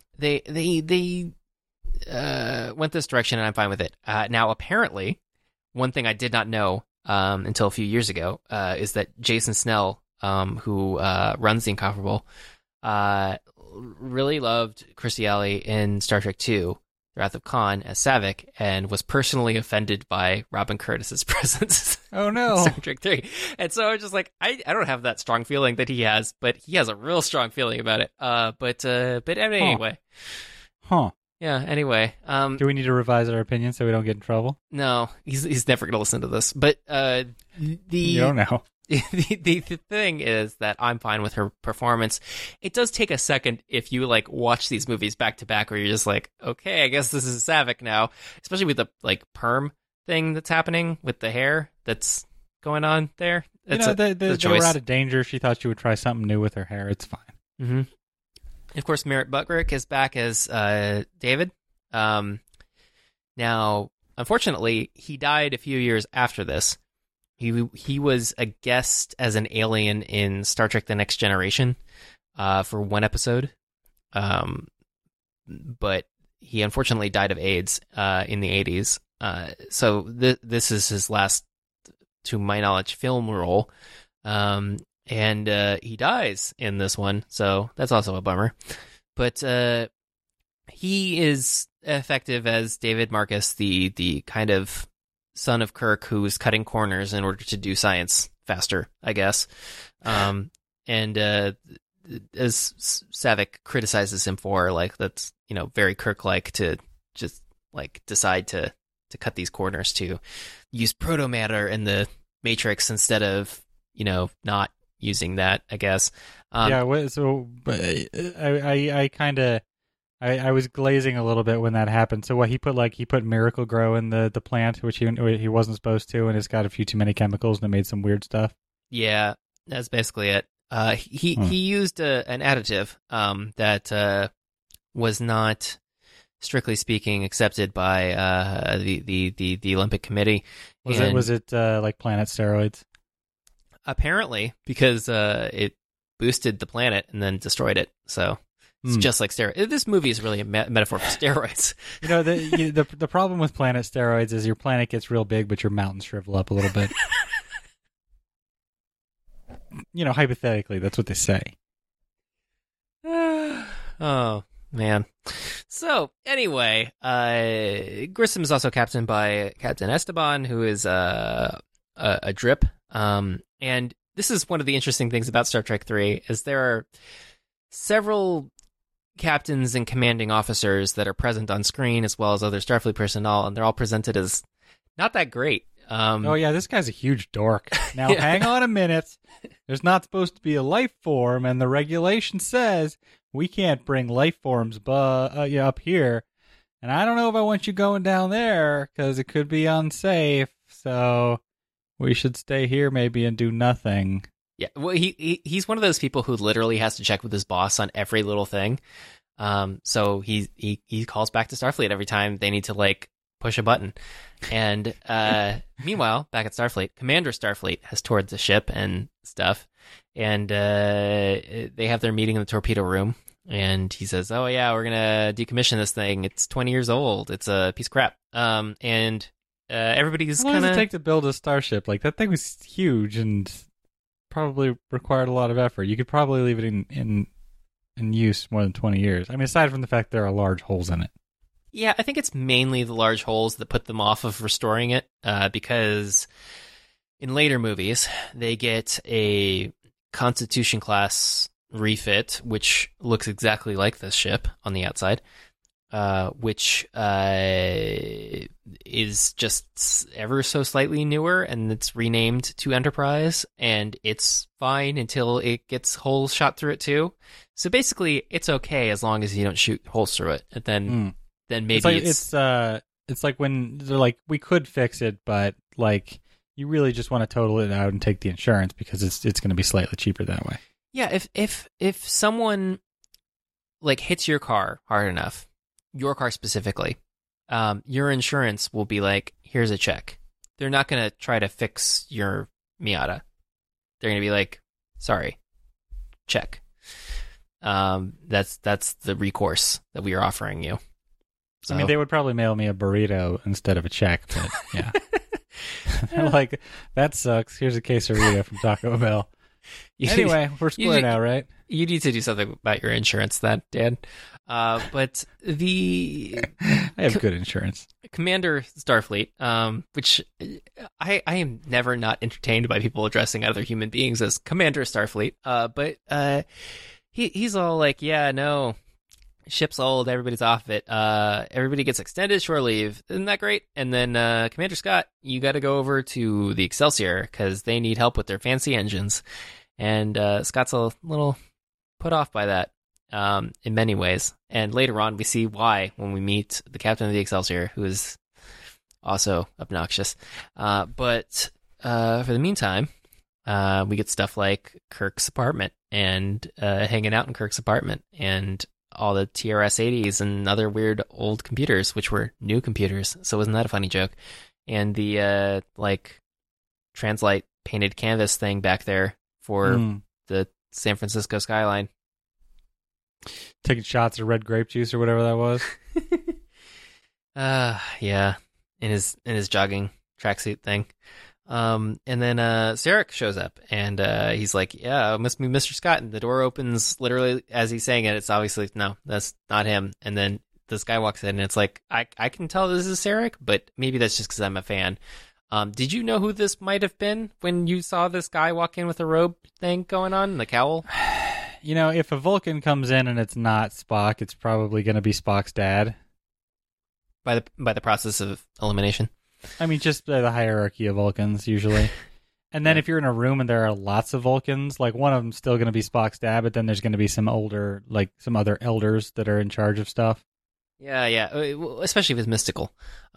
went this direction, and I'm fine with it. Now, apparently, one thing I did not know until a few years ago is that Jason Snell, who runs The Incomparable, really loved Kirstie Alley in Star Trek II, Wrath of Khan, as Saavik, and was personally offended by Robin Curtis's presence. Oh, no. in Star Trek 3. And so I was just like, I don't have that strong feeling that he has, but he has a real strong feeling about it. But anyway. Huh. Yeah, anyway. Do we need to revise our opinion so we don't get in trouble? No, he's never going to listen to this. But you don't know. The thing is that I'm fine with her performance. It does take a second if you like watch these movies back to back where you're just like, okay, I guess this is Saavik now, especially with the like perm thing that's happening with the hair that's going on there. They were out of danger. She thought she would try something new with her hair. It's fine. Mm-hmm. Of course, Merritt Butrick is back as David. Now, unfortunately, he died a few years after this. He was a guest as an alien in Star Trek: The Next Generation for one episode, but he unfortunately died of AIDS in the 80s. So this is his last, to my knowledge, film role, and he dies in this one, so that's also a bummer. But he is effective as David Marcus, the kind of son of Kirk who's cutting corners in order to do science faster, I guess. And as Saavik criticizes him for, like, that's, very Kirk-like to just, like, decide to cut these corners, to use proto-matter in the Matrix instead of, not using that, I guess. So I was glazing a little bit when that happened. So what he put Miracle Grow in the plant, which he wasn't supposed to, and it's got a few too many chemicals and it made some weird stuff. Yeah, that's basically it. He used an additive that was not, strictly speaking, accepted by the Olympic Committee. Was it like planet steroids? Apparently, because it boosted the planet and then destroyed it. So it's just like steroids. This movie is really a metaphor for steroids. The problem with planet steroids is your planet gets real big, but your mountains shrivel up a little bit. Hypothetically, that's what they say. Oh, man. So, anyway, Grissom is also captained by Captain Esteban, who is a drip. And this is one of the interesting things about Star Trek 3, is there are several captains and commanding officers that are present on screen, as well as other Starfleet personnel, and they're all presented as not that great. This guy's a huge dork. Now, Yeah. Hang on a minute. There's not supposed to be a life form, and the regulation says we can't bring life forms up here. And I don't know if I want you going down there, because it could be unsafe, so we should stay here maybe and do nothing. Yeah, well, he's one of those people who literally has to check with his boss on every little thing. So he calls back to Starfleet every time they need to, like, push a button. And meanwhile, back at Starfleet, Commander Starfleet has toured the ship and stuff, and they have their meeting in the torpedo room. And he says, "Oh yeah, we're gonna decommission this thing. It's 20 years old. It's a piece of crap." And everybody's How long does it take to build a starship? Like, that thing was huge and probably required a lot of effort. You could probably leave it in use more than 20 years. I mean, aside from the fact there are large holes in it. Yeah, I think it's mainly the large holes that put them off of restoring it, because in later movies, they get a Constitution class refit, which looks exactly like this ship on the outside, which is just ever so slightly newer, and it's renamed to Enterprise, and it's fine until it gets holes shot through it too. So basically, it's okay as long as you don't shoot holes through it, and then maybe it's like when they're like, we could fix it, but like you really just want to total it out and take the insurance because it's going to be slightly cheaper that way. Yeah, if someone like hits your car hard enough, your car specifically, your insurance will be like, here's a check. They're not going to try to fix your Miata. They're going to be like, sorry, check. That's the recourse that we are offering you. So. I mean, they would probably mail me a burrito instead of a check, but yeah. They're like, that sucks. Here's a quesarito from Taco Bell. Anyway, we're square now, right? You need to do something about your insurance, Dan. But I have good insurance. Commander Starfleet, which I am never not entertained by people addressing other human beings as Commander Starfleet. But he's all like, yeah, no, ship's old, everybody's off it. Everybody gets extended shore leave. Isn't that great? And then Commander Scott, you got to go over to the Excelsior because they need help with their fancy engines. And Scott's a little put off by that in many ways. And later on, we see why when we meet the captain of the Excelsior, who is also obnoxious. But for the meantime, we get stuff like Kirk's apartment and hanging out in Kirk's apartment and all the TRS-80s and other weird old computers, which were new computers. So wasn't that a funny joke? And the translite painted canvas thing back there for the San Francisco skyline. Taking shots of red grape juice or whatever that was. Yeah, in his jogging tracksuit thing. And then Sarek shows up, and he's like, yeah, it must be Mr. Scott. And the door opens literally as he's saying it. It's obviously, no, that's not him. And then this guy walks in, and it's like, I can tell this is Sarek, but maybe that's just because I'm a fan. Did you know who this might have been when you saw this guy walk in with a robe thing going on, the cowl? You know, if a Vulcan comes in and it's not Spock, it's probably going to be Spock's dad. By the process of elimination? I mean, just the hierarchy of Vulcans, usually. And then if you're in a room and there are lots of Vulcans, like one of them's still going to be Spock's dad, but then there's going to be some older, like some other elders that are in charge of stuff. Yeah, especially if it's mystical.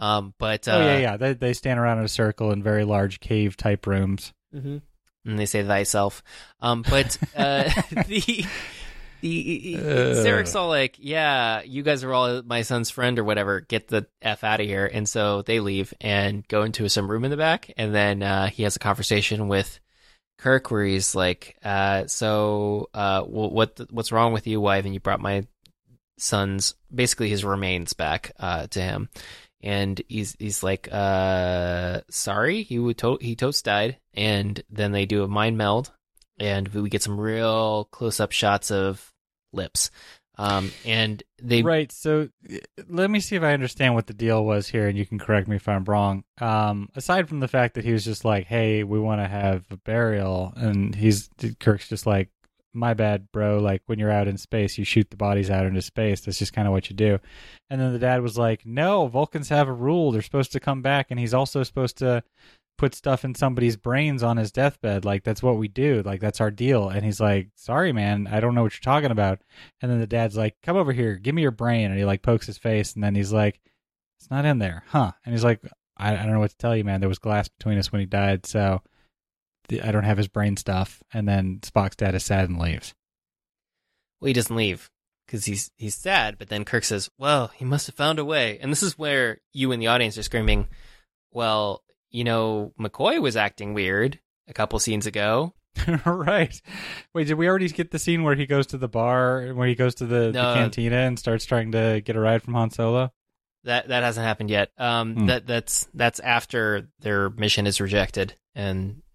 They stand around in a circle in very large cave-type rooms. Mm-hmm. And they say thyself. But the Sarek's all like, yeah, you guys are all my son's friend or whatever. Get the F out of here. And so they leave and go into some room in the back. And then he has a conversation with Kirk where he's like, what's wrong with you? Why haven't you brought my son's, basically his remains back to him? And he's like, sorry, he totes died. And then they do a mind meld, and we get some real close-up shots of lips. And they right. So let me see if I understand what the deal was here, and you can correct me if I'm wrong. Aside from the fact that he was just like, "Hey, we want to have a burial," and Kirk's just like, my bad, bro. Like, when you're out in space, you shoot the bodies out into space. That's just kind of what you do. And then the dad was like, no, Vulcans have a rule. They're supposed to come back. And he's also supposed to put stuff in somebody's brains on his deathbed. Like, that's what we do. Like, that's our deal. And he's like, sorry, man, I don't know what you're talking about. And then the dad's like, come over here. Give me your brain. And he, like, pokes his face. And then he's like, it's not in there. Huh? And he's like, I don't know what to tell you, man. There was glass between us when he died. So I don't have his brain stuff. And then Spock's dad is sad and leaves. Well, he doesn't leave because he's sad. But then Kirk says, well, he must have found a way. And this is where you and the audience are screaming, well, you know, McCoy was acting weird a couple scenes ago. Right. Wait, did we already get the scene where he goes to the bar, where he goes to the cantina and starts trying to get a ride from Han Solo? That hasn't happened yet. That's after their mission is rejected and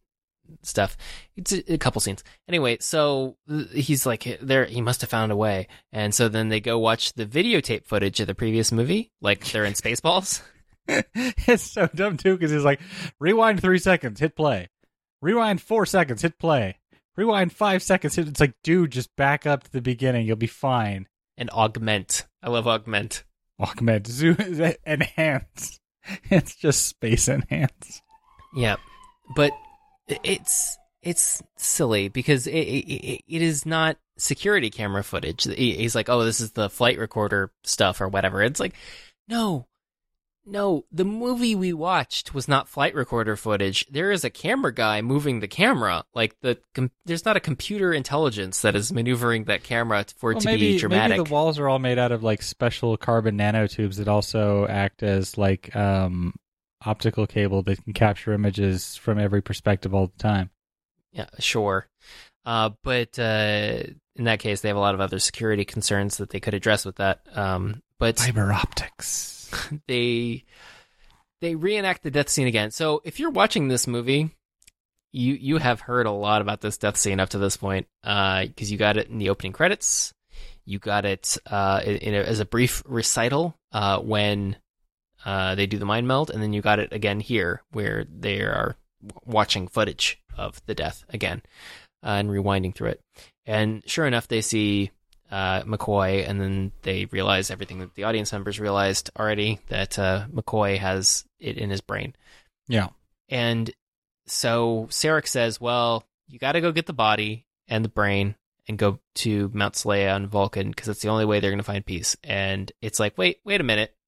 stuff. It's a couple scenes. Anyway, so he's like, there, he must have found a way. And so then they go watch the videotape footage of the previous movie, like they're in Spaceballs. It's so dumb too, because he's like, rewind 3 seconds, hit play. Rewind 4 seconds, hit play. Rewind 5 seconds. It's like, dude, just back up to the beginning. You'll be fine. And augment. I love augment. Augment. Zoom. Enhance. It's just space enhance. Yeah. But it's silly because it is not security camera footage. He's like, oh, this is the flight recorder stuff or whatever. It's like, no, the movie we watched was not flight recorder footage. There is a camera guy moving the camera. Like there's not a computer intelligence that is maneuvering that camera for it to be dramatic. Maybe the walls are all made out of like special carbon nanotubes that also act as like optical cable that can capture images from every perspective all the time. Yeah, sure. But in that case, they have a lot of other security concerns that they could address with that. But fiber optics. They reenact the death scene again. So if you're watching this movie, you have heard a lot about this death scene up to this point, because you got it in the opening credits, you got it as a brief recital when they do the mind meld, and then you got it again here where they are watching footage of the death again and rewinding through it. And sure enough, they see McCoy, and then they realize everything that the audience members realized already, that McCoy has it in his brain. Yeah. And so Sarek says, well, you got to go get the body and the brain and go to Mount Seleia on Vulcan, because that's the only way they're going to find peace. And it's like, wait a minute.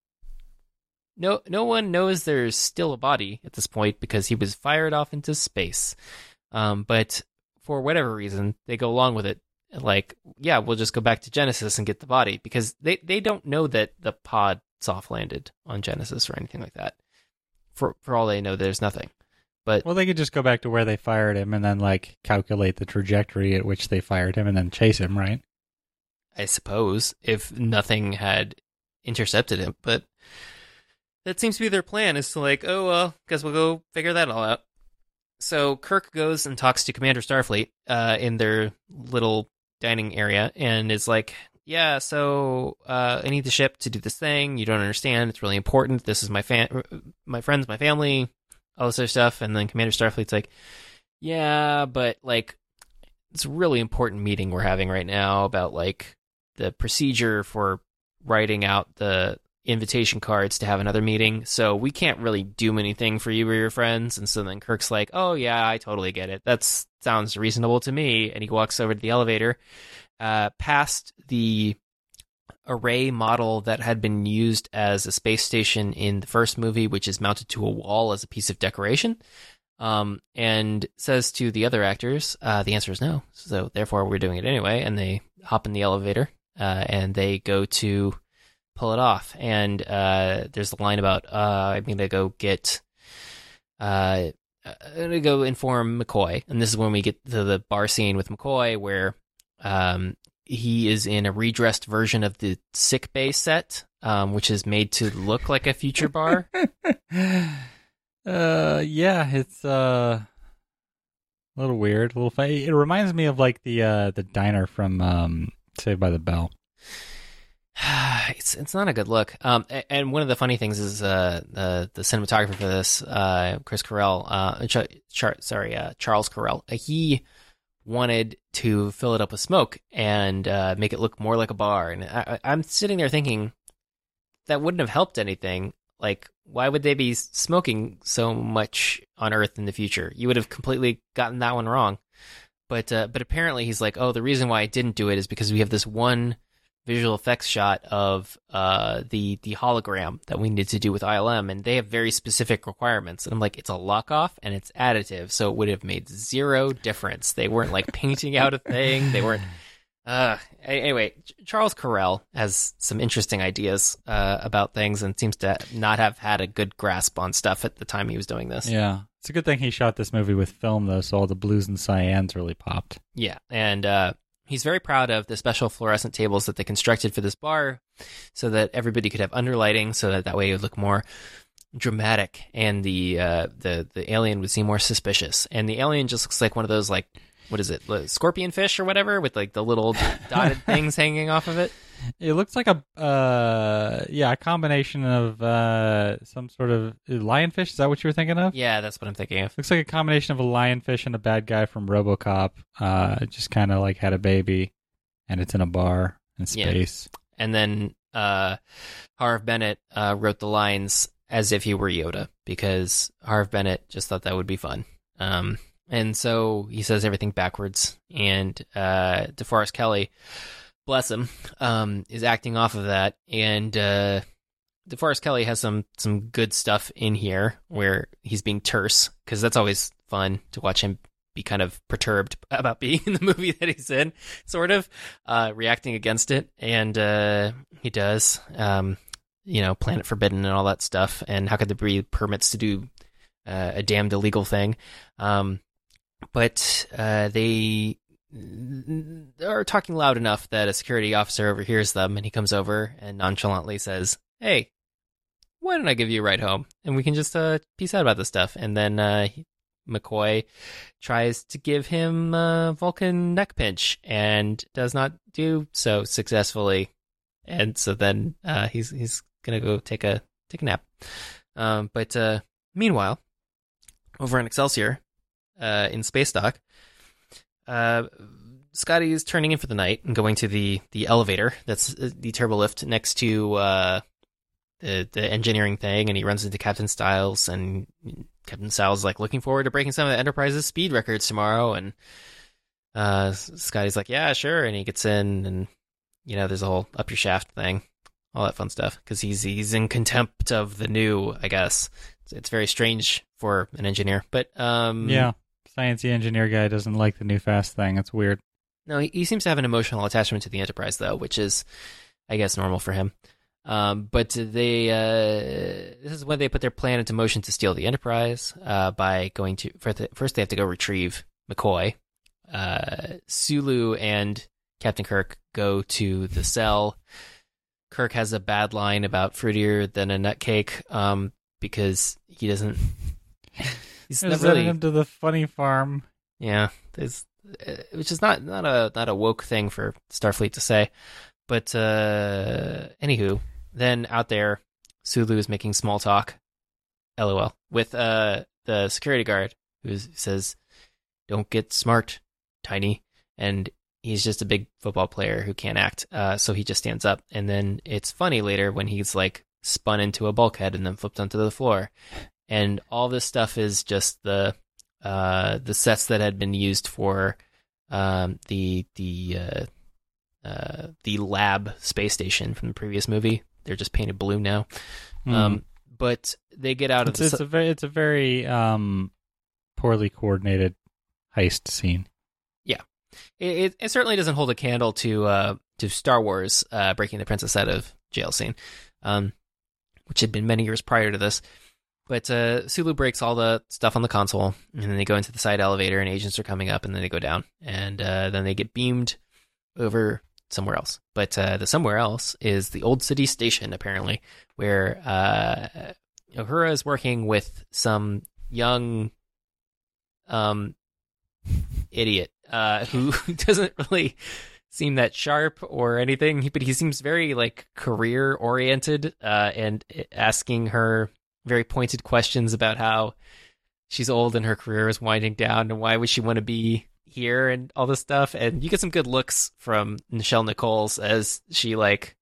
No one knows there's still a body at this point because he was fired off into space. But for whatever reason, they go along with it. Like, yeah, we'll just go back to Genesis and get the body, because they don't know that the pod soft landed on Genesis or anything like that. For all they know, there's nothing. But well, they could just go back to where they fired him and then like calculate the trajectory at which they fired him and then chase him, right? I suppose, if nothing had intercepted him. But that seems to be their plan, is to like, oh, well, guess we'll go figure that all out. So Kirk goes and talks to Commander Starfleet in their little dining area, and is like, yeah, so I need the ship to do this thing. You don't understand. It's really important. This is my friends, my family, all this other stuff. And then Commander Starfleet's like, yeah, but like, it's a really important meeting we're having right now about like the procedure for writing out the invitation cards to have another meeting, so we can't really do anything for you or your friends. And so then Kirk's like, oh yeah, I totally get it, that sounds reasonable to me. And he walks over to the elevator past the array model that had been used as a space station in the first movie, which is mounted to a wall as a piece of decoration, and says to the other actors, the answer is no, so therefore we're doing it anyway. And they hop in the elevator and they go to pull it off. And there's the line about, I'm going to go get, I'm going to go inform McCoy. And this is when we get to the bar scene with McCoy, where he is in a redressed version of the sick bay set, which is made to look like a future bar. Yeah, it's a little weird, a little funny. It reminds me of like the diner from Saved by the Bell. It's not a good look. And one of the funny things is the cinematographer for this, Chris Carell, Charles Carell. He wanted to fill it up with smoke and make it look more like a bar. And I'm sitting there thinking that wouldn't have helped anything. Like, why would they be smoking so much on Earth in the future? You would have completely gotten that one wrong. But apparently he's like, oh, the reason why I didn't do it is because we have this one visual effects shot of the hologram that we need to do with ILM, and they have very specific requirements. And I'm like, it's a lock-off and it's additive, so it would have made zero difference. They weren't like painting out a thing. They weren't. Anyway, Charles Carell has some interesting ideas about things, and seems to not have had a good grasp on stuff at the time he was doing this. Yeah, it's a good thing he shot this movie with film, though, so all the blues and cyans really popped. Yeah, and he's very proud of the special fluorescent tables that they constructed for this bar, so that everybody could have underlighting, so that way it would look more dramatic, and the alien would seem more suspicious. And the alien just looks like one of those, like, what is it, scorpion fish or whatever, with like the little dotted things hanging off of it. It looks like a combination of some sort of lionfish. Is that what you were thinking of? Yeah, that's what I'm thinking of. Looks like a combination of a lionfish and a bad guy from RoboCop. Just kind of like had a baby, and it's in a bar in space. Yeah. And then Harv Bennett wrote the lines as if he were Yoda, because Harv Bennett just thought that would be fun. And so he says everything backwards, and DeForest Kelley, bless him, is acting off of that. And DeForest Kelley has some good stuff in here where he's being terse, because that's always fun to watch him be kind of perturbed about being in the movie that he's in, sort of reacting against it. And he does, Planet Forbidden and all that stuff. And how could there be permits to do a damned illegal thing? But they are talking loud enough that a security officer overhears them, and he comes over and nonchalantly says, "Hey, why don't I give you a ride home, and we can just peace out about this stuff?" And then McCoy tries to give him a Vulcan neck pinch and does not do so successfully. And so then he's gonna go take a nap. But meanwhile, over in Excelsior, in Space Dock, Scotty is turning in for the night and going to the elevator that's the turbo lift next to the engineering thing, and he runs into Captain Stiles, and Captain Stiles is like looking forward to breaking some of the Enterprise's speed records tomorrow, and Scotty's like, yeah, sure, and he gets in, and there's a whole up your shaft thing, all that fun stuff, because he's in contempt of the new, I guess. It's very strange for an engineer, but yeah. Sciencey engineer guy doesn't like the new fast thing. It's weird. No, he seems to have an emotional attachment to the Enterprise, though, which is, I guess, normal for him. But this is when they put their plan into motion to steal the Enterprise by going to first they have to go retrieve McCoy. Sulu and Captain Kirk go to the cell. Kirk has a bad line about fruitier than a nutcake, because he doesn't. He's not really him to the funny farm. Yeah, which is not a woke thing for Starfleet to say, but anywho, then out there, Sulu is making small talk, LOL, with the security guard who says, "Don't get smart, Tiny," and he's just a big football player who can't act, so he just stands up, and then it's funny later when he's like spun into a bulkhead and then flipped onto the floor. And all this stuff is just the sets that had been used for the lab space station from the previous movie. They're just painted blue now. But they get out of it's a very poorly coordinated heist scene. Yeah, it certainly doesn't hold a candle to Star Wars breaking the princess out of jail scene, which had been many years prior to this. But Sulu breaks all the stuff on the console, and then they go into the side elevator, and agents are coming up, and then they go down, and then they get beamed over somewhere else. But the somewhere else is the Old City Station, apparently, where Uhura is working with some young idiot who doesn't really seem that sharp or anything, but he seems very like career oriented, and asking her very pointed questions about how she's old and her career is winding down and why would she want to be here and all this stuff. And you get some good looks from Nichelle Nichols as she like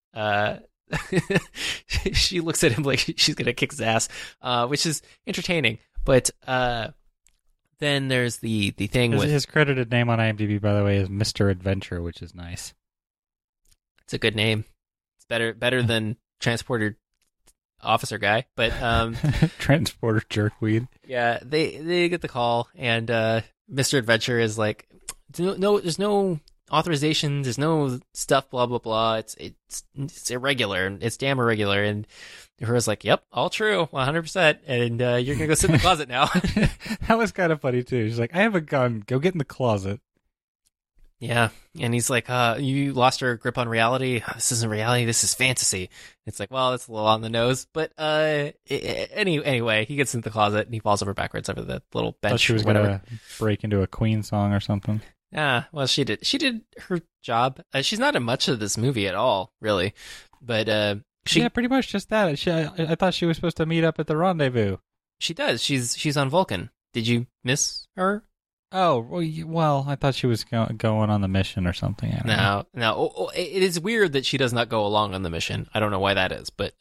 she looks at him like she's gonna kick his ass, which is entertaining. But then there's the thing with his credited name on IMDb, by the way, is Mr. Adventure, which is nice. It's a good name. It's better than Transporter Officer guy, but Transporter Jerkweed. Yeah, they get the call, and Mr. Adventure is like, no, there's no authorization, there's no stuff, blah blah blah. It's irregular, it's damn irregular. And Uhura's like, yep, all true, 100%. And you're gonna go sit in the closet now. That was kind of funny too. She's like, I have a gun, go get in the closet. Yeah, and he's like, you lost your grip on reality. This isn't reality. This is fantasy. It's like, well, that's a little on the nose, but anyway, he gets into the closet and he falls over backwards over the little bench. Thought she was gonna break into a Queen song or something. Yeah, well, she did. She did her job. She's not in much of this movie at all, really, but yeah, pretty much just that. I thought she was supposed to meet up at the rendezvous. She does. She's on Vulcan. Did you miss her? Oh, well, I thought she was going on the mission or something. No. It is weird that she does not go along on the mission. I don't know why that is, but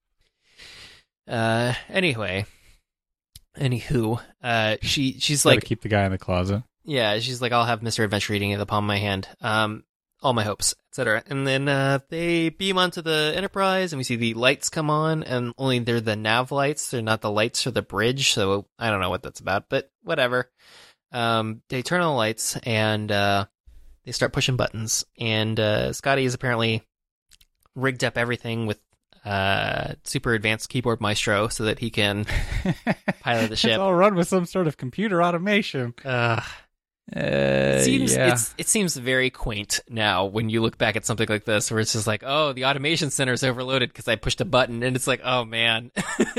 anyway, anywho, she's like, keep the guy in the closet. Yeah, she's like, I'll have Mr. Adventure eating at the palm of my hand. All my hopes, etc. And then they beam onto the Enterprise, and we see the lights come on, and only they're the nav lights. They're not the lights for the bridge, so I don't know what that's about, but whatever. They turn on the lights, and they start pushing buttons. And Scotty is apparently rigged up everything with super advanced keyboard maestro so that he can pilot the ship. It's all run with some sort of computer automation. It seems very quaint now when you look back at something like this, where it's just like, oh, the automation center is overloaded because I pushed a button, and it's like, oh man,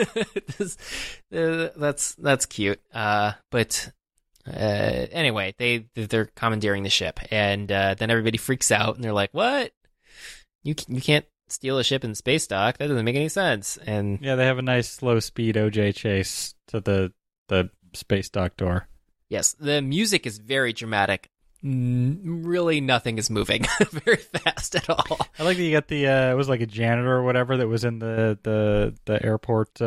that's cute. But anyway, they're commandeering the ship, and then everybody freaks out, and they're like, what? You can't steal a ship in space dock? That doesn't make any sense. And yeah, they have a nice slow speed OJ chase to the space dock door. Yes, the music is very dramatic. Really, nothing is moving very fast at all. I like that you got the it was like a janitor or whatever that was in the airport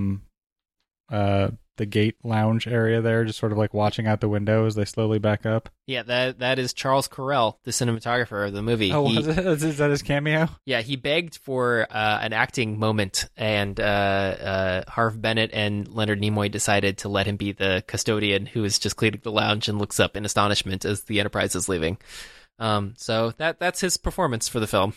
the gate lounge area there, just sort of like watching out the window as they slowly back up. Yeah, that is Charles Correll, the cinematographer of the movie. Oh, is that his cameo? Yeah, he begged for an acting moment, and Harve Bennett and Leonard Nimoy decided to let him be the custodian who is just cleaning the lounge and looks up in astonishment as the Enterprise is leaving. So that's his performance for the film.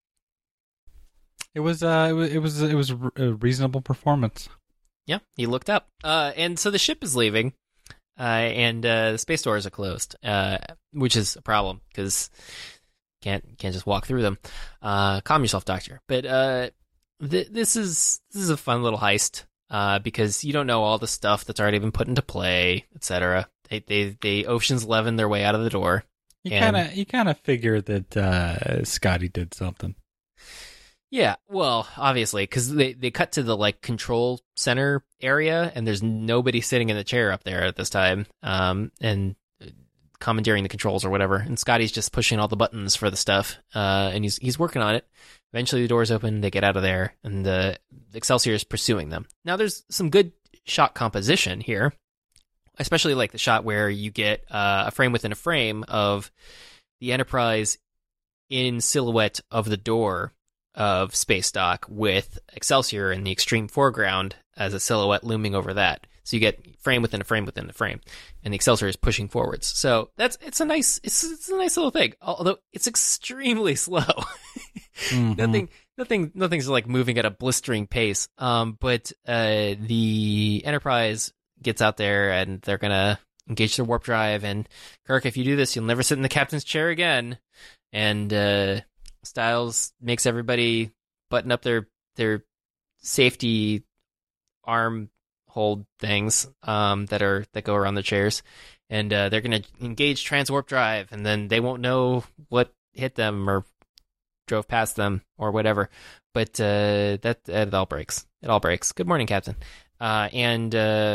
It was a reasonable performance. Yeah, he looked up. And so the ship is leaving, and the space doors are closed, which is a problem because can't just walk through them. Calm yourself, Doctor. But this is a fun little heist because you don't know all the stuff that's already been put into play, etc. They Ocean's 11 their way out of the door. You kind of figure that Scotty did something. Yeah, well, obviously, because they cut to the control center area, and there's nobody sitting in the chair up there at this time, and commandeering the controls or whatever. And Scotty's just pushing all the buttons for the stuff, and he's working on it. Eventually, the doors open, they get out of there, and the Excelsior is pursuing them. Now, there's some good shot composition here, especially like the shot where you get a frame within a frame of the Enterprise in silhouette of the door of space dock with Excelsior in the extreme foreground as a silhouette looming over that. So you get frame within a frame within a frame, and the Excelsior is pushing forwards. So it's a nice little thing. Although it's extremely slow. Mm-hmm. Nothing's like moving at a blistering pace. But the Enterprise gets out there, and they're gonna engage their warp drive. And Kirk, if you do this, you'll never sit in the captain's chair again. And Styles makes everybody button up their safety arm hold things that go around the chairs, and they're going to engage transwarp drive, and then they won't know what hit them or drove past them or whatever. But that it all breaks. It all breaks. Good morning, Captain. And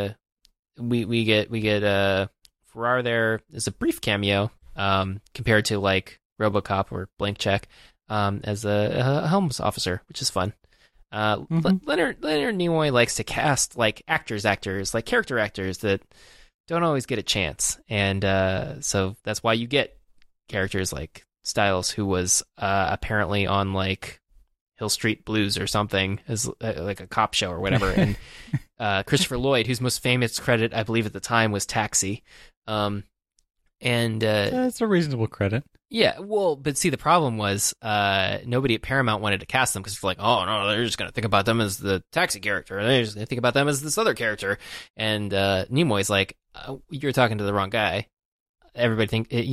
we get Farrar there is a brief cameo compared to like RoboCop or Blank Check. As a Helms officer, which is fun. Leonard Nimoy likes to cast like actors, like character actors that don't always get a chance, and so that's why you get characters like Styles, who was apparently on like Hill Street Blues or something as like a cop show or whatever, and Christopher Lloyd, whose most famous credit I believe at the time was Taxi. And that's a reasonable credit. Yeah, well, but see, the problem was nobody at Paramount wanted to cast them because they're like, oh, no, they're just going to think about them as the Taxi character. They're just going to think about them as this other character. And Nimoy's like, you're talking to the wrong guy. Everybody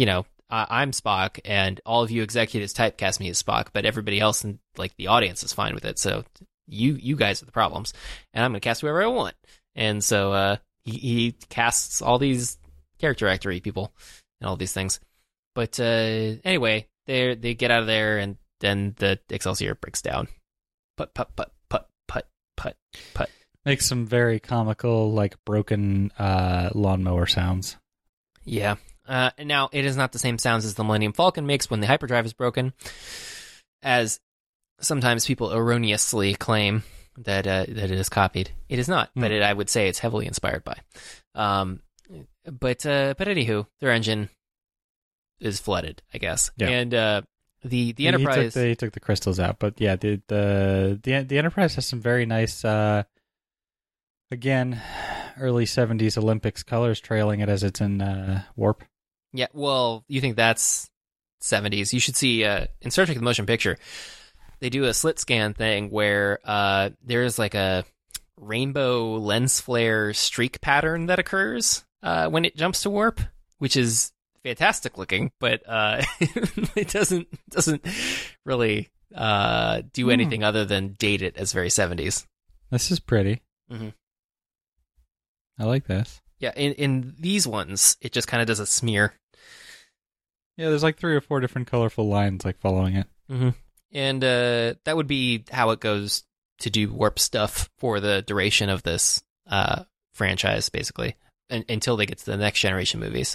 I'm Spock, and all of you executives typecast me as Spock, but everybody else in like the audience is fine with it. So you guys are the problems, and I'm going to cast whoever I want. And so he casts all these character actor-y people and all these things. But anyway, they get out of there, and then the Excelsior breaks down. Put, put, put, put, put, put, put. Makes some very comical, like, broken lawnmower sounds. Yeah. Now, it is not the same sounds as the Millennium Falcon makes when the hyperdrive is broken, as sometimes people erroneously claim that it is copied. It is not, but I would say it's heavily inspired by. But anywho, their engine is flooded, I guess. Yeah. And the Enterprise... He took the crystals out, but yeah, the Enterprise has some very nice, again, early 70s Olympics colors trailing it as it's in warp. Yeah, well, you think that's 70s. You should see, in Star Trek The Motion Picture, they do a slit scan thing where there's like a rainbow lens flare streak pattern that occurs when it jumps to warp, which is fantastic looking, but it doesn't really do anything other than date it as very 70s. This is pretty. Mm-hmm. I like this. Yeah, in these ones, it just kind of does a smear. Yeah, there's like 3 or 4 different colorful lines like following it. Mm-hmm. And that would be how it goes to do warp stuff for the duration of this franchise, basically, until they get to the next generation movies.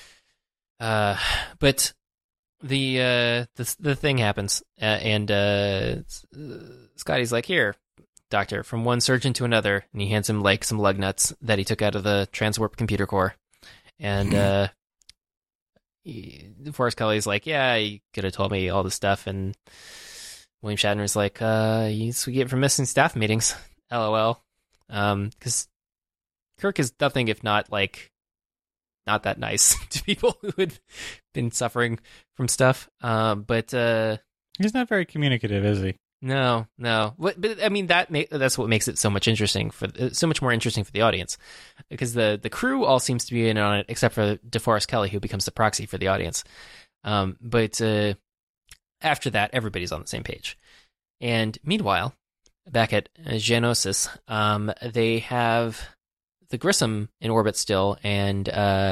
But the thing happens, and Scotty's like, "Here, Doctor, from one surgeon to another," and he hands him like some lug nuts that he took out of the transwarp computer core. And Forrest Kelly's like, "Yeah, you could have told me all this stuff." And William Shatner's like, "We get from missing staff meetings, LOL." Because Kirk is nothing if not like not that nice to people who had been suffering from stuff. But he's not very communicative, is he? No. But I mean that's what makes it so much more interesting for the audience, because the crew all seems to be in on it except for DeForest Kelley, who becomes the proxy for the audience. But after that, everybody's on the same page. And meanwhile, back at Geonosis, they have the Grissom in orbit still, and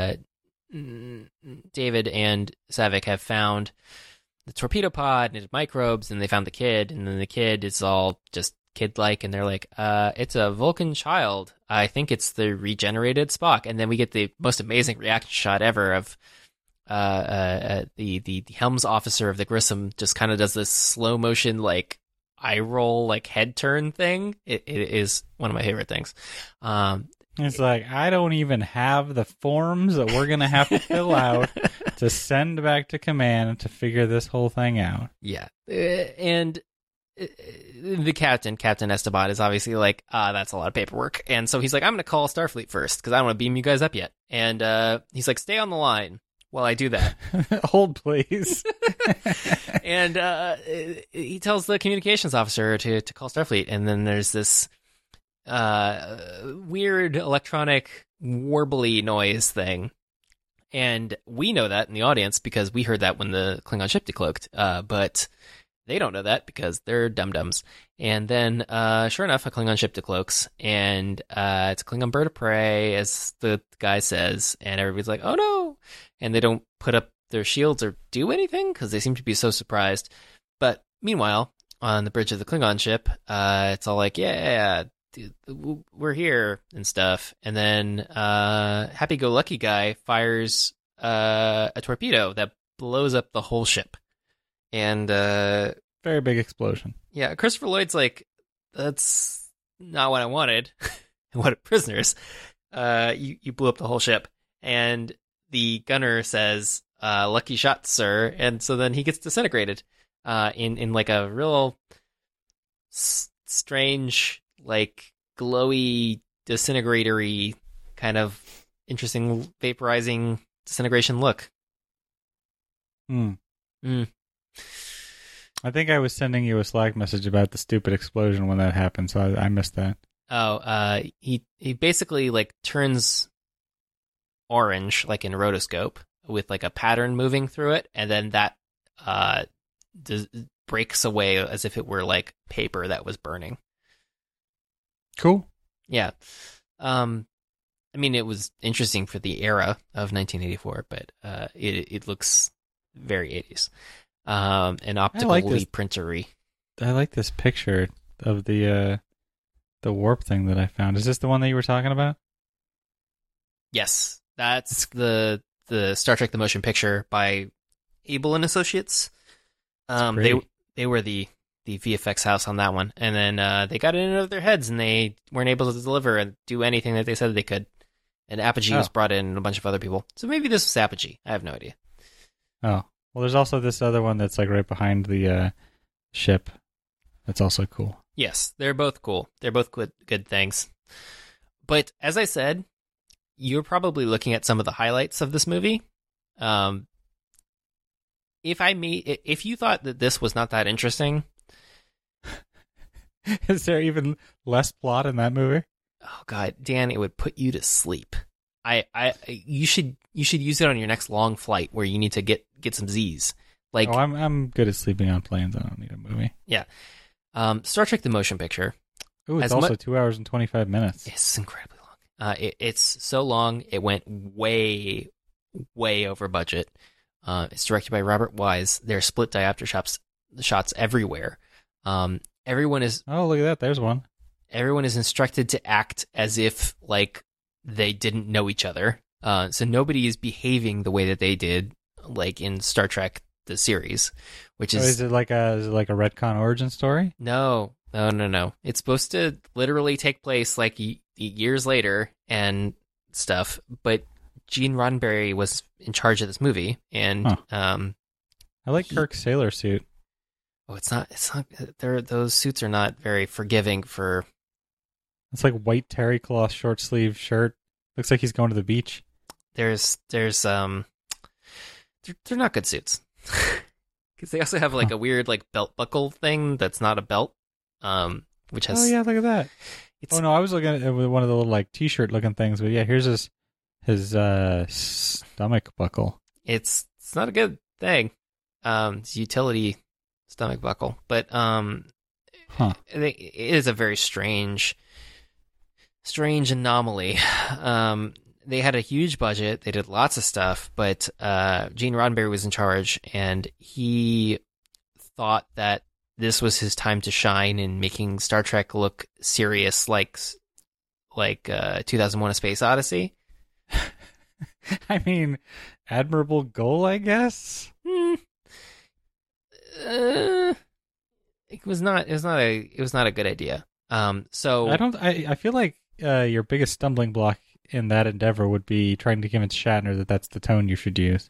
David and Saavik have found the torpedo pod and microbes, and they found the kid, and then the kid is all just kid-like, and they're like, it's a Vulcan child. I think it's the regenerated Spock. And then we get the most amazing reaction shot ever of the Helms officer of the Grissom just kind of does this slow motion, like, eye roll, like, head turn thing. It is one of my favorite things. It's like, I don't even have the forms that we're going to have to fill out to send back to command to figure this whole thing out. Yeah. And the Captain Esteban, is obviously like, that's a lot of paperwork. And so he's like, I'm going to call Starfleet first because I don't want to beam you guys up yet. And he's like, stay on the line while I do that. Hold, please. And he tells the communications officer to call Starfleet. And then there's this weird electronic warbly noise thing, and we know that in the audience because we heard that when the Klingon ship decloaked, but they don't know that because they're dum-dums. And then sure enough, a Klingon ship decloaks, and it's a Klingon bird of prey, as the guy says, and everybody's like, oh no, and they don't put up their shields or do anything because they seem to be so surprised. But meanwhile, on the bridge of the Klingon ship, it's all like, yeah, we're here and stuff. And then happy-go-lucky guy fires a torpedo that blows up the whole ship. And very big explosion. Yeah, Christopher Lloyd's like, that's not what I wanted. What prisoners? You blew up the whole ship. And the gunner says, lucky shot, sir. And so then he gets disintegrated in like a real strange, like glowy, disintegratory kind of interesting vaporizing disintegration look. I think I was sending you a Slack message about the stupid explosion when that happened, so I missed that. Oh, he basically like turns orange like in rotoscope with like a pattern moving through it, and then that breaks away as if it were like paper that was burning. Cool. Yeah. I mean, it was interesting for the era of 1984, but it looks very 80s. And optically printery. I like this picture of the warp thing that I found. Is this the one that you were talking about? Yes, that's the Star Trek: The Motion Picture by Able and Associates. They were the VFX house on that one, and then they got it into their heads, and they weren't able to deliver and do anything that they said they could. And Apogee was brought in, and a bunch of other people. So maybe this was Apogee. I have no idea. Oh, well, there's also this other one that's like right behind the ship. That's also cool. Yes, they're both cool. They're both good things. But as I said, you're probably looking at some of the highlights of this movie. If you thought that this was not that interesting, is there even less plot in that movie? Oh God, Dan, it would put you to sleep. You should use it on your next long flight where you need to get some Z's. Like, I'm good at sleeping on planes. I don't need a movie. Yeah. Star Trek: The Motion Picture. Ooh, it's also 2 hours and 25 minutes. It's incredibly long. It's so long. It went way over budget. It's directed by Robert Wise. There are split diopter shots everywhere. Everyone is. Oh, look at that! There's one. Everyone is instructed to act as if like they didn't know each other. So nobody is behaving the way that they did, like in Star Trek the series, which is. Is it like a retcon origin story? No. It's supposed to literally take place like years later and stuff. But Gene Roddenberry was in charge of this movie, and I like Kirk's sailor suit. Oh, it's not. Those suits are not very forgiving for. It's like white terry cloth short sleeve shirt. Looks like he's going to the beach. They're not good suits. Because they also have like a weird like belt buckle thing that's not a belt. Which has. Oh yeah, look at that. Oh no, I was looking at one of the little like t-shirt looking things, but yeah, here's his stomach buckle. It's not a good thing. It's utility stomach buckle, but it is a very strange anomaly. They had a huge budget. They did lots of stuff, but Gene Roddenberry was in charge, and he thought that this was his time to shine in making Star Trek look serious, like 2001: A Space Odyssey. I mean, admirable goal, I guess. It was not a good idea. So I feel like your biggest stumbling block in that endeavor would be trying to convince Shatner that that's the tone you should use.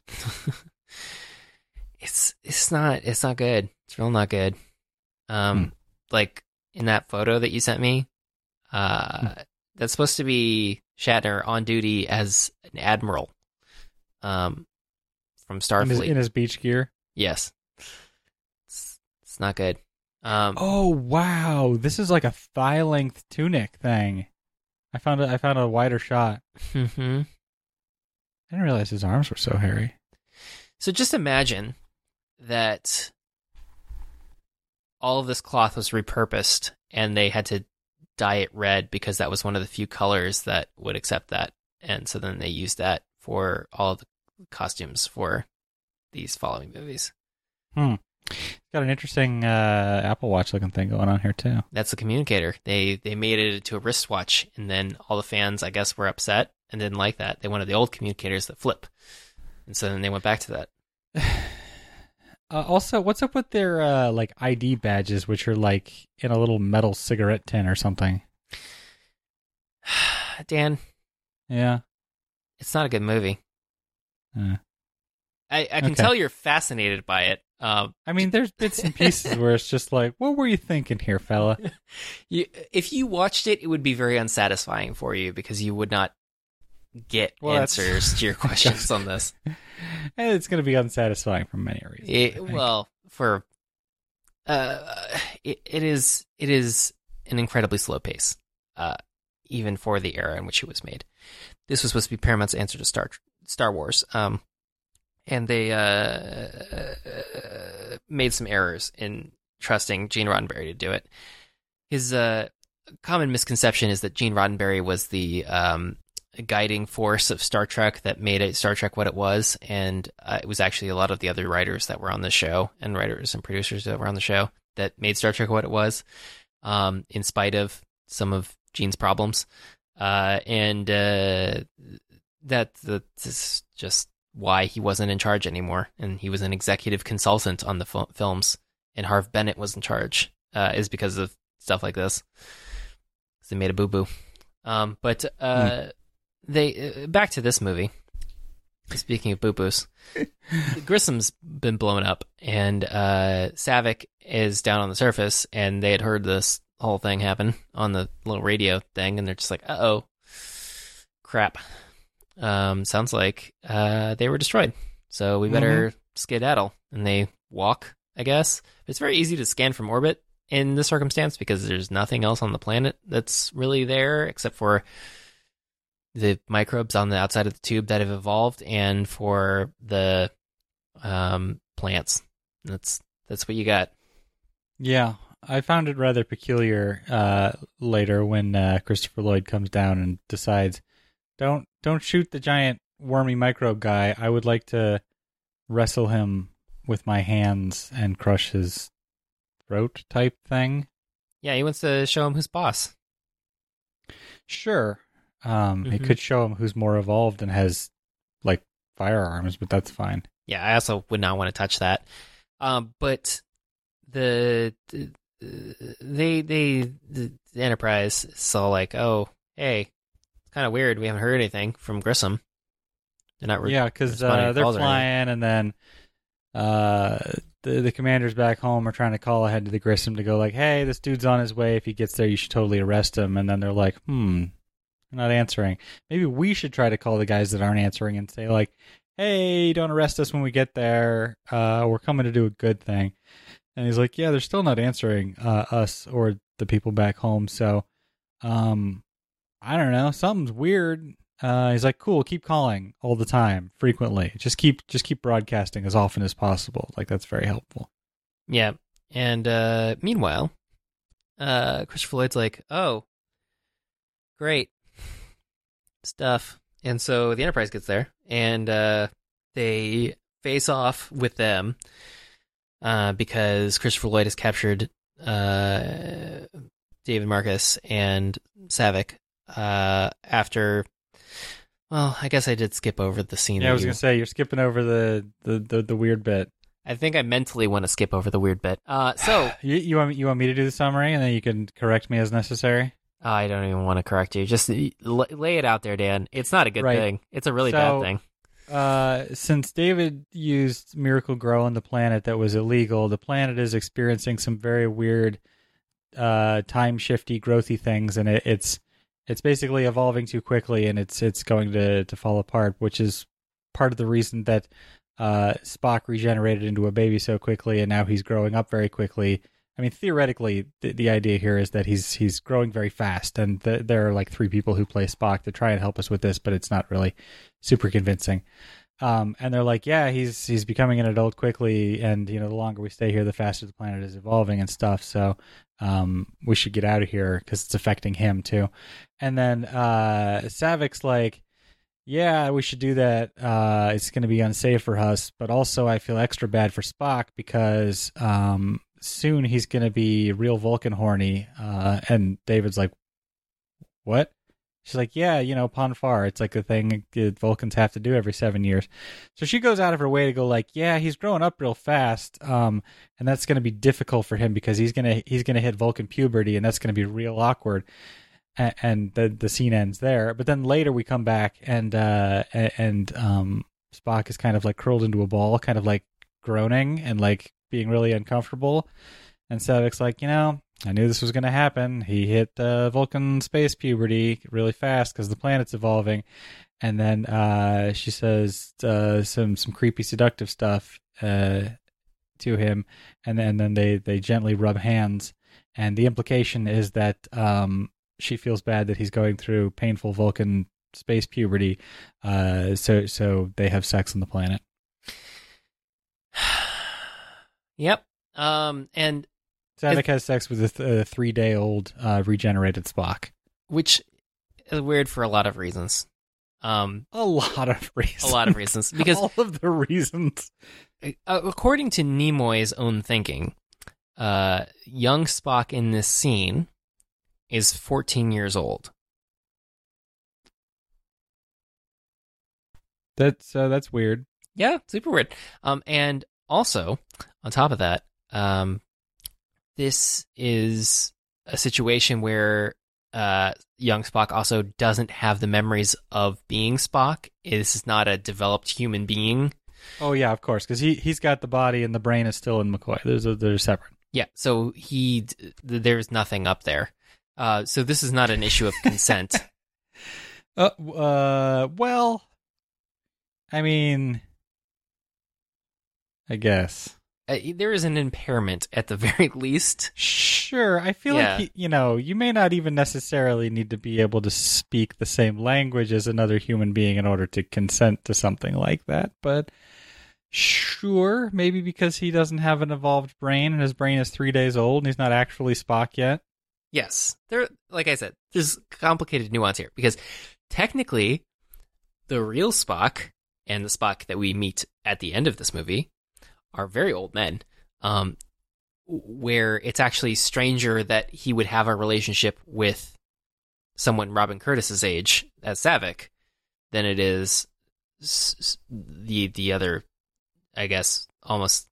It's not good. It's real not good. Like in that photo that you sent me, that's supposed to be Shatner on duty as an admiral, from Starfleet in his beach gear. Yes, it's not good. Oh wow, this is like a thigh length tunic thing. I found a wider shot. Mm-hmm. I didn't realize his arms were so hairy. So just imagine that all of this cloth was repurposed, and they had to dye it red because that was one of the few colors that would accept that. And so then they used that for all of the costumes for these following movies. It's got an interesting Apple Watch looking thing going on here too. That's the communicator. They made it into a wristwatch, and then all the fans, I guess, were upset and didn't like that. They wanted the old communicators that flip, and so then they went back to that. Also, what's up with their like ID badges, which are like in a little metal cigarette tin or something? Dan, yeah, it's not a good movie. I can tell you're fascinated by it. I mean, there's bits and pieces where it's just like, what were you thinking here, fella? If you watched it, it would be very unsatisfying for you because you would not get answers to your questions on this. And it's going to be unsatisfying for many reasons. It is an incredibly slow pace, even for the era in which it was made. This was supposed to be Paramount's answer to Star Wars. and they made some errors in trusting Gene Roddenberry to do it. His common misconception is that Gene Roddenberry was the guiding force of Star Trek that made Star Trek what it was, and it was actually a lot of the other writers that were on the show, and writers and producers that were on the show, that made Star Trek what it was, in spite of some of Gene's problems. That's just why he wasn't in charge anymore, and he was an executive consultant on the films, and Harv Bennett was in charge, is because of stuff like this. Because they made a boo-boo. They back to this movie. Speaking of boo-boos, Grissom's been blown up, and Saavik is down on the surface, and they had heard this whole thing happen on the little radio thing, and they're just like, uh-oh, crap. Sounds like they were destroyed, so we better skedaddle. And they walk, I guess. It's very easy to scan from orbit in this circumstance because there's nothing else on the planet that's really there except for the microbes on the outside of the tube that have evolved, and for the plants. That's what you got. Yeah, I found it rather peculiar later when Christopher Lloyd comes down and decides, don't shoot the giant wormy microbe guy. I would like to wrestle him with my hands and crush his throat type thing. Yeah, he wants to show him who's boss. Sure. He could show him who's more evolved and has, like, firearms, but that's fine. Yeah, I also would not want to touch that. But the Enterprise saw like, oh, hey, it's kind of weird. We haven't heard anything from Grissom. They're not because they're flying, and then the commanders back home are trying to call ahead to the Grissom to go like, hey, this dude's on his way. If he gets there, you should totally arrest him. And then they're like, not answering. Maybe we should try to call the guys that aren't answering and say like, hey, don't arrest us when we get there. We're coming to do a good thing. And he's like, yeah, they're still not answering us or the people back home. So, I don't know. Something's weird. He's like, cool, keep calling all the time, frequently. Just keep broadcasting as often as possible. Like, that's very helpful. Yeah. And meanwhile, Christopher Lloyd's like, oh, great stuff. And so the Enterprise gets there, and they face off with them because Christopher Lloyd has captured David Marcus and Saavik after... Well, I guess I did skip over the scene. Yeah, I was going to say, you're skipping over the weird bit. I think I mentally want to skip over the weird bit. So you want me to do the summary, and then you can correct me as necessary? I don't even want to correct you. Just lay it out there, Dan. It's not a good thing. It's a really bad thing. Since David used Miracle Grow on the planet that was illegal, the planet is experiencing some very weird time-shifty, growthy things, and it's basically evolving too quickly, and it's going to fall apart, which is part of the reason that Spock regenerated into a baby so quickly, and now he's growing up very quickly. I mean, theoretically, the idea here is that he's growing very fast, and there are like 3 people who play Spock to try and help us with this, but it's not really super convincing. And they're like, yeah, he's becoming an adult quickly, and the longer we stay here, the faster the planet is evolving and stuff. So we should get out of here because it's affecting him too. And then Saavik's like, yeah, we should do that. It's going to be unsafe for us, but also I feel extra bad for Spock because soon he's going to be real Vulcan horny. And David's like, what? She's like, yeah, Pon farr. It's like a thing Vulcans have to do every 7 years. So she goes out of her way to go like, yeah, he's growing up real fast. And that's going to be difficult for him because he's going to hit Vulcan puberty, and that's going to be real awkward. And the scene ends there. But then later we come back and Spock is kind of like curled into a ball, kind of like groaning and like being really uncomfortable. And Saavik's like, I knew this was going to happen. He hit Vulcan space puberty really fast because the planet's evolving. And then she says some creepy seductive stuff to him. And then they gently rub hands. And the implication is that she feels bad that he's going through painful Vulcan space puberty. So they have sex on the planet. Yep. And Saavik has sex with a 3-day-old regenerated Spock. which is weird for a lot of reasons. A lot of reasons. A lot of reasons. Because all of the reasons. according to Nimoy's own thinking, young Spock in this scene is 14 years old. That's weird. Yeah, super weird. And also, on top of that, this is a situation where young Spock also doesn't have the memories of being Spock. This is not a developed human being. Oh yeah, of course, because he's got the body and the brain is still in McCoy. They're separate. Yeah, so there's nothing up there. So this is not an issue of consent. Well, I mean, I guess. There is an impairment at the very least. Sure, I feel like, you may not even necessarily need to be able to speak the same language as another human being in order to consent to something like that, but sure, maybe because he doesn't have an evolved brain and his brain is 3 days old and he's not actually Spock yet. Yes, like I said, there's complicated nuance here, because technically, the real Spock and the Spock that we meet at the end of this movie are very old men, where it's actually stranger that he would have a relationship with someone Robin Curtis's age as Saavik than it is the other, I guess, almost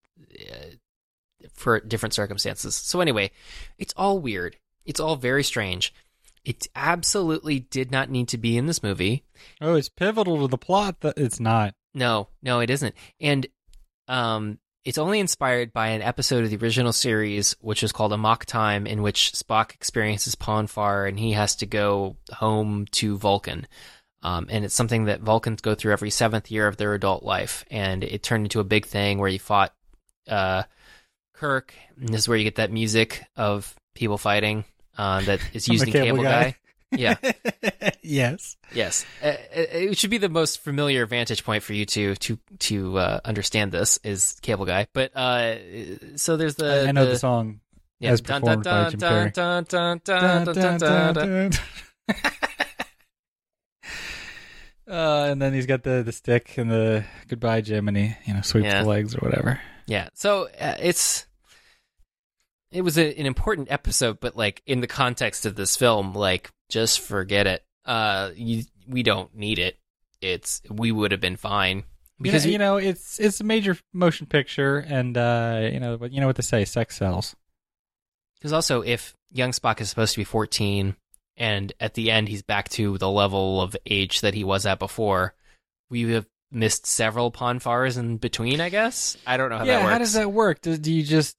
for different circumstances. So anyway, it's all weird. It's all very strange. It absolutely did not need to be in this movie. Oh, it's pivotal to the plot. It's not. No, it isn't. And it's only inspired by an episode of the original series, which is called Amok Time, in which Spock experiences Pon farr and he has to go home to Vulcan. And it's something that Vulcans go through every 7th year of their adult life. And it turned into a big thing where he fought Kirk. And this is where you get that music of people fighting that is used in Cable Guy. Yeah. Yes. It should be the most familiar vantage point for you to understand this is Cable Guy. But so there's I know the song as performed by Jim Carrey. And then he's got the stick and the goodbye Jim, and he sweeps the legs or whatever. Yeah. So it was an important episode, but like in the context of this film, like just forget it. We don't need it. We would have been fine because it's a major motion picture, and what they say, sex sells. Because also, if young Spock is supposed to be 14, and at the end he's back to the level of age that he was at before, we have missed several Pon farrs in between. I guess I don't know how that works. How does that work? Do you just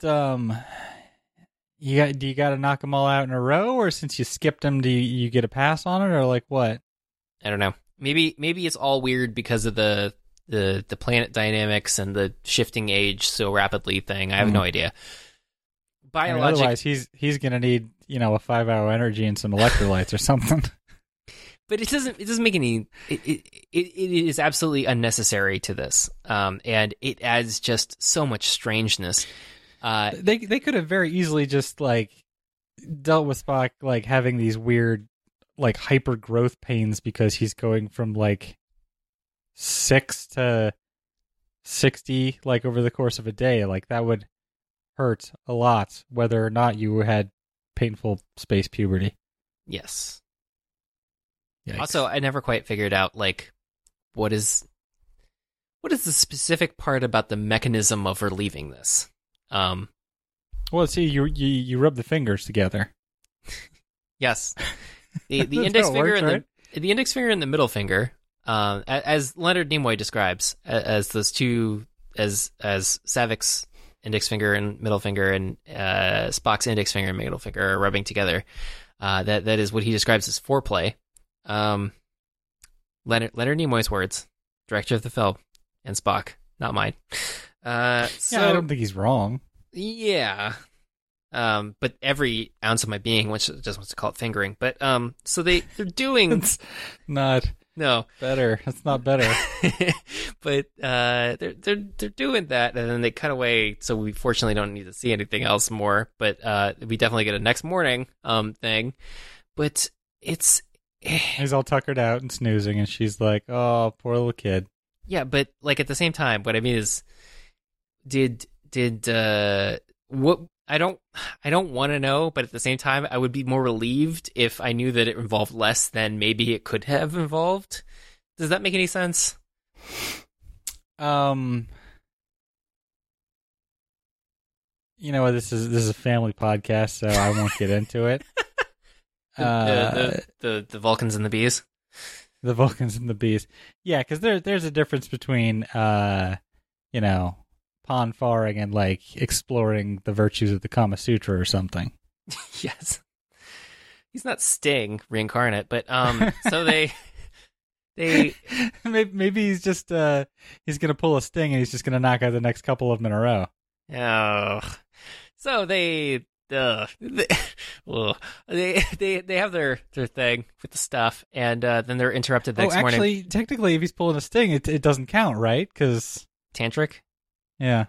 do you got to knock them all out in a row, or since you skipped them, do you get a pass on it, or like what? I don't know. Maybe it's all weird because of the planet dynamics and the shifting age so rapidly thing. I have no idea. Otherwise, he's gonna need a 5-hour energy and some electrolytes or something. But it doesn't make any. It is absolutely unnecessary to this, and it adds just so much strangeness. They could have very easily just like dealt with Spock like having these weird like hyper growth pains because he's going from like 6 to 60 like over the course of a day. Like that would hurt a lot whether or not you had painful space puberty. Yes. Yikes. Also, I never quite figured out like what is the specific part about the mechanism of relieving this. Well, see, you rub the fingers together. Yes, the index finger and the index finger and the middle finger, as Leonard Nimoy describes, as those two, as Saavik's index finger and middle finger and Spock's index finger and middle finger are rubbing together. That is what he describes as foreplay. Leonard Nimoy's words, director of the film, and Spock, not mine. I don't think he's wrong. Yeah. But every ounce of my being just wants to call it fingering. But so they're doing it's not No. Better. That's not better. But they're doing that, and then they cut away, so we fortunately don't need to see anything else more. But we definitely get a next morning thing. But it's He's all tuckered out and snoozing, and she's like, "Oh, poor little kid." yeah, but like at the same time, what I mean is, did what I don't want to know, but at the same time, I would be more relieved if I knew that it involved less than maybe it could have involved. Does that make any sense? You know what? This is a family podcast, so I won't get into it. The Vulcans and the bees. The Vulcans and the bees. Yeah, because there's a difference between pon farring and like exploring the virtues of the Kama Sutra or something. Yes. He's not Sting reincarnate, but so they maybe he's just he's gonna pull a Sting and he's just gonna knock out the next couple of them in a row. Oh, so they have their thing with the stuff, and then they're interrupted the next morning. Actually, technically, if he's pulling a Sting, it doesn't count, right? Because tantric. Yeah.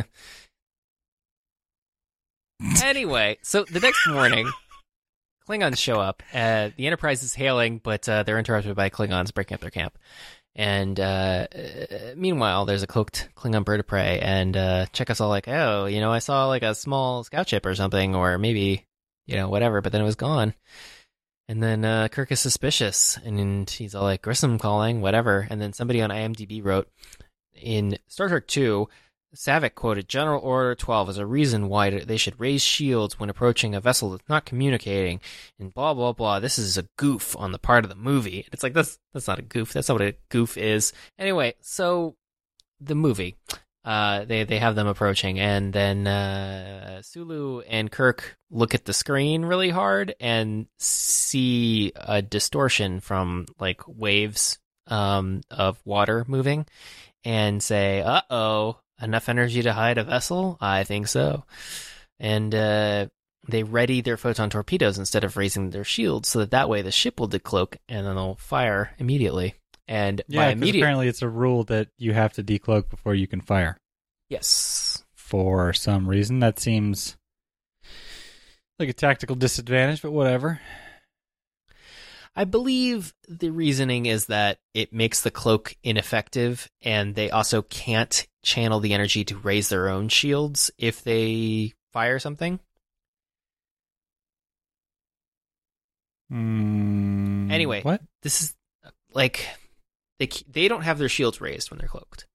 Anyway, so the next morning, Klingons show up. The Enterprise is hailing, but they're interrupted by Klingons breaking up their camp. And meanwhile, there's a cloaked Klingon bird of prey, and Chekhov's all like, "Oh, I saw like a small scout ship or something, or maybe, whatever." But then it was gone. And then Kirk is suspicious, and he's all like, "Grissom calling, whatever." And then somebody on IMDb wrote, in Star Trek II, Savick quoted General Order 12 as a reason why they should raise shields when approaching a vessel that's not communicating, and blah, blah, blah. This is a goof on the part of the movie. And it's like, that's not a goof. That's not what a goof is. Anyway, so the movie, they have them approaching, and then Sulu and Kirk look at the screen really hard and see a distortion from like waves of water moving, and say, "Uh-oh, enough energy to hide a vessel? I think so." And they ready their photon torpedoes instead of raising their shields, so that way the ship will decloak, and then they'll fire immediately. And yeah, because apparently it's a rule that you have to decloak before you can fire. Yes. For some reason, that seems like a tactical disadvantage, but whatever. I believe the reasoning is that it makes the cloak ineffective, and they also can't channel the energy to raise their own shields if they fire something. Anyway, what? This is like they don't have their shields raised when they're cloaked.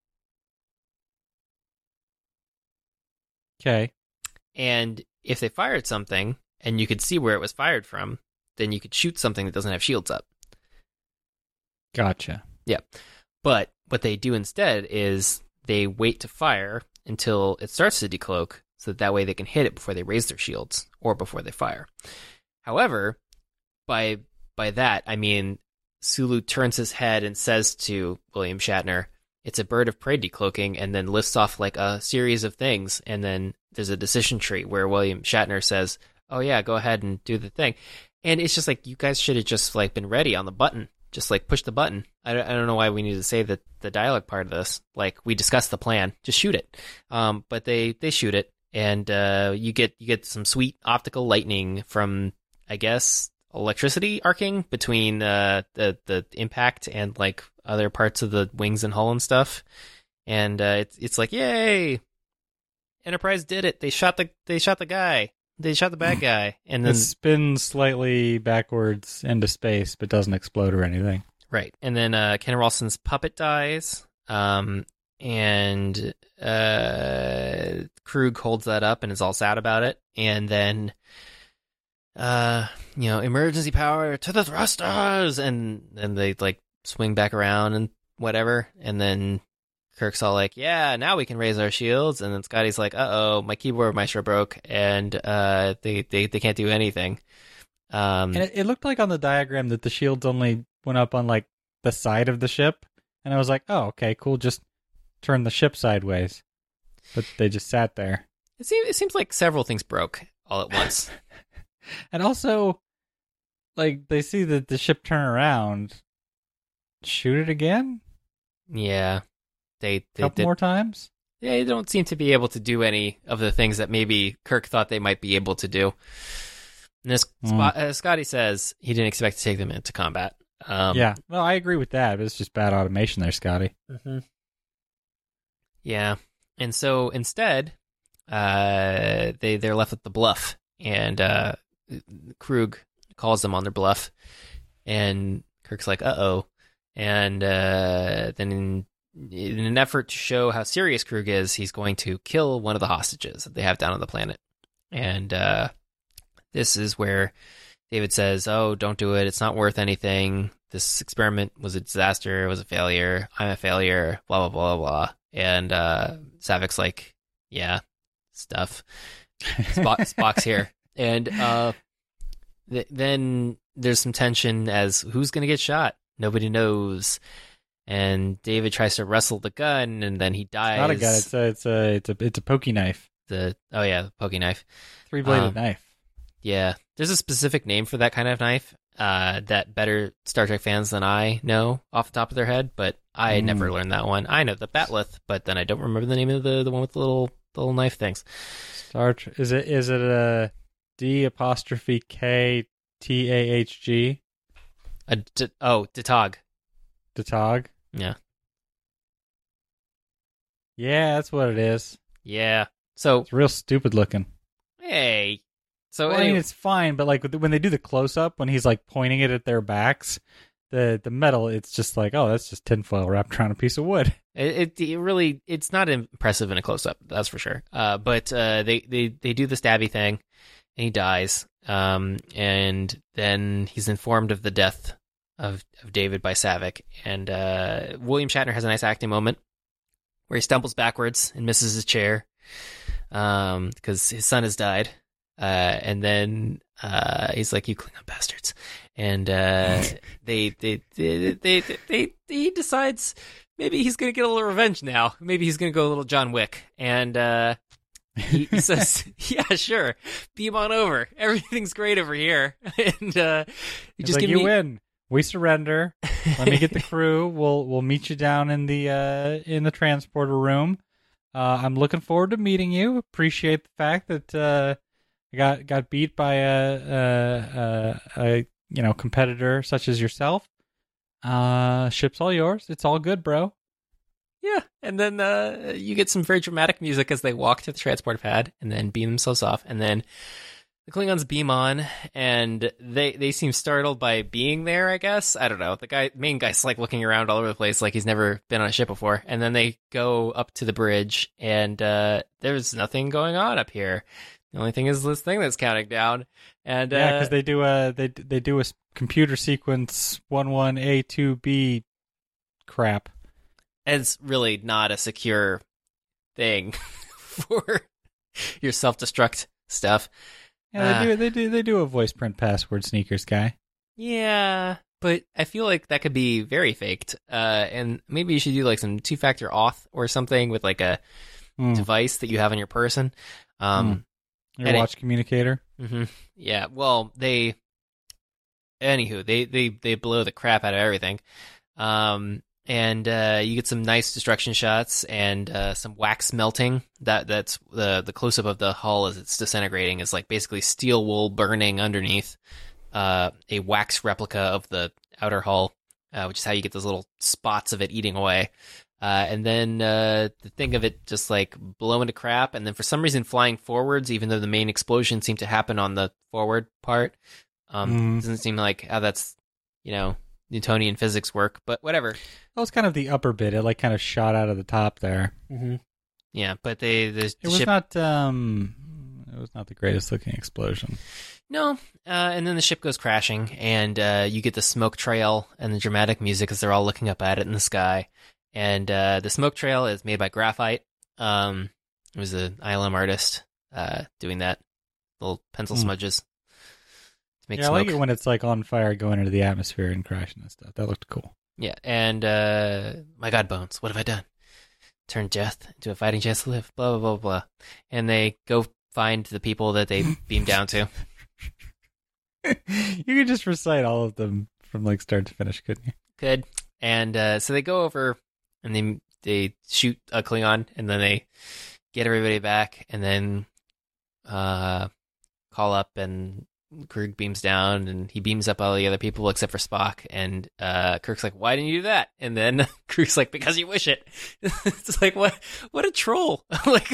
Okay. And if they fired something and you could see where it was fired from, then you could shoot something that doesn't have shields up. Gotcha. Yeah. But what they do instead is they wait to fire until it starts to decloak, so that way they can hit it before they raise their shields or before they fire. However, by that, I mean Sulu turns his head and says to William Shatner, "It's a bird of prey decloaking," and then lists off like a series of things, and then there's a decision tree where William Shatner says, "Oh yeah, go ahead and do the thing." And it's just like, you guys should have just like been ready on the button. Just like push the button. I don't know why we need to say that the dialogue part of this. Like, we discussed the plan. Just shoot it. But they shoot it, and you get some sweet optical lightning from, I guess, electricity arcing between the impact and like other parts of the wings and hull and stuff. And it's like, yay! Enterprise did it. They shot the guy. They shot the bad guy, and then it spins slightly backwards into space, but doesn't explode or anything. Right, and then Ken Ralston's puppet dies, and Krug holds that up and is all sad about it, and then emergency power to the thrusters, and they like swing back around and whatever, and then Kirk's all like, "Yeah, now we can raise our shields," and then Scotty's like, "Uh-oh, my keyboard maestro broke," and they can't do anything. And it looked like on the diagram that the shields only went up on like the side of the ship, and I was like, "Oh, okay, cool, just turn the ship sideways." But they just sat there. It seems like several things broke all at once. And also, like, they see that the ship turn around, shoot it again? Yeah, they Couple more times? Yeah, they don't seem to be able to do any of the things that maybe Kirk thought they might be able to do. And this Scotty says he didn't expect to take them into combat. Yeah, well, I agree with that, but it's just bad automation there, Scotty. Mm-hmm. Yeah, and so instead, they're left at the bluff, and Krug calls them on their bluff, and Kirk's like, "Uh-oh," and then in an effort to show how serious Krug is, he's going to kill one of the hostages that they have down on the planet, and this is where David says, "Oh, don't do it. It's not worth anything. This experiment was a disaster. It was a failure. I'm a failure. Blah, blah, blah, blah." And Savik's like, "Yeah, stuff. Spock's here." And then there's some tension as who's going to get shot? Nobody knows. And David tries to wrestle the gun, and then he dies. It's not a gun. It's a pokey knife. The pokey knife. 3-bladed knife. Yeah, there's a specific name for that kind of knife that better Star Trek fans than I know off the top of their head, but I never learned that one. I know the Batleth, but then I don't remember the name of the one with the little knife things. Is it a D''K TAHG? Detog. Detog? Yeah. Yeah, that's what it is. Yeah. So it's real stupid looking. Hey. So well, I mean, it's fine, but like when they do the close up, when he's like pointing it at their backs, the metal, it's just like, oh, that's just tinfoil wrapped around a piece of wood. It really, it's not impressive in a close up, that's for sure. But they do the stabby thing, and he dies. And then he's informed of the death of David by Savick, and William Shatner has a nice acting moment where he stumbles backwards and misses his chair because his son has died. And then he's like, "You Klingon bastards!" And he decides maybe he's gonna get a little revenge now. Maybe he's gonna go a little John Wick, and he says, "Yeah, sure, beam on over. Everything's great over here." And just like, you win. We surrender. Let me get the crew. We'll meet you down in the transporter room. I'm looking forward to meeting you. Appreciate the fact that I got beat by a competitor such as yourself. Ship's all yours. It's all good, bro. Yeah, and then you get some very dramatic music as they walk to the transport pad and then beam themselves off, and then the Klingons beam on, and they seem startled by being there, I guess. I don't know. The main guy's like looking around all over the place like he's never been on a ship before. And then they go up to the bridge, and there's nothing going on up here. The only thing is this thing that's counting down. And yeah, because they do a computer sequence 11A2B crap. It's really not a secure thing for your self-destruct stuff. Yeah, they do a voice print password sneakers guy. Yeah, but I feel like that could be very faked. And maybe you should do like some 2-factor auth or something with like a device that you have on your person. Your watch communicator. Mm-hmm. Yeah. Well, they blow the crap out of everything. And you get some nice destruction shots and some wax melting. That's the close up of the hull as it's disintegrating is like basically steel wool burning underneath a wax replica of the outer hull, which is how you get those little spots of it eating away. And then the thing of it just like blowing to crap, and then for some reason flying forwards, even though the main explosion seemed to happen on the forward part. Doesn't seem like how that's Newtonian physics work, but whatever. That was kind of the upper bit. It like kind of shot out of the top there. Mm-hmm. Yeah, but it was not the greatest looking explosion. No, and then the ship goes crashing, and you get the smoke trail and the dramatic music as they're all looking up at it in the sky. And the smoke trail is made by graphite. It was an ILM artist doing that, little pencil smudges. I like it when it's like on fire going into the atmosphere and crashing and stuff. That looked cool. Yeah, and my God, Bones, what have I done? Turned death into a fighting chance to live, blah, blah, blah, blah. And they go find the people that they beam down to. You could just recite all of them from like start to finish, couldn't you? Could. And so they go over and they shoot a Klingon, and then they get everybody back, and then call up, and Kirk beams down, and he beams up all the other people except for Spock. And Kirk's like, "Why didn't you do that?" And then Kirk's like, "Because you wish it." It's like, what a troll! Like,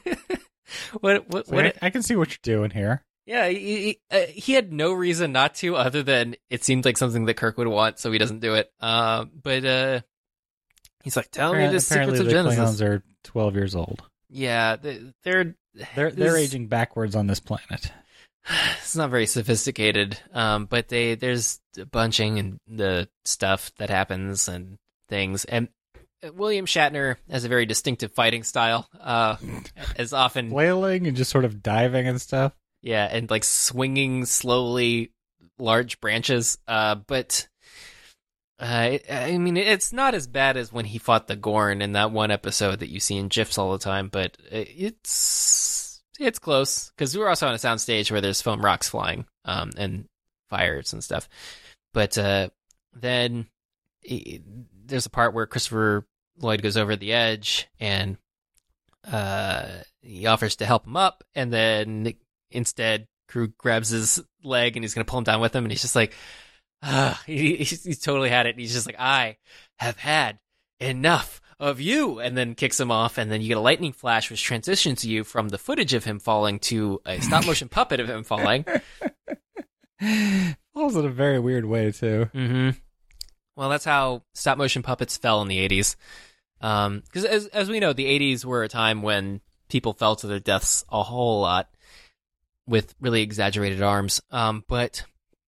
I can see what you're doing here. Yeah, he had no reason not to, other than it seemed like something that Kirk would want, so he doesn't do it. But he's like, "Tell me the secrets of Genesis." Klingons are 12 years old. Yeah, they're aging backwards on this planet. It's not very sophisticated, but there's bunching and the stuff that happens and things. And William Shatner has a very distinctive fighting style, as often flailing and just sort of diving and stuff. Yeah, and like swinging slowly large branches. But I mean, it's not as bad as when he fought the Gorn in that one episode that you see in GIFs all the time. But it's close, because we're also on a soundstage where there's foam rocks flying, and fires and stuff. But then there's a part where Christopher Lloyd goes over the edge, and he offers to help him up, and then instead Crew grabs his leg and he's going to pull him down with him, and he's just like, he's totally had it. And he's just like, "I have had enough of you," and then kicks him off, and then you get a lightning flash which transitions you from the footage of him falling to a stop motion puppet of him falling. Falls in a very weird way too. Mm-hmm. Well, that's how stop motion puppets fell in the 80s. Because as we know, the 80s were a time when people fell to their deaths a whole lot with really exaggerated arms. But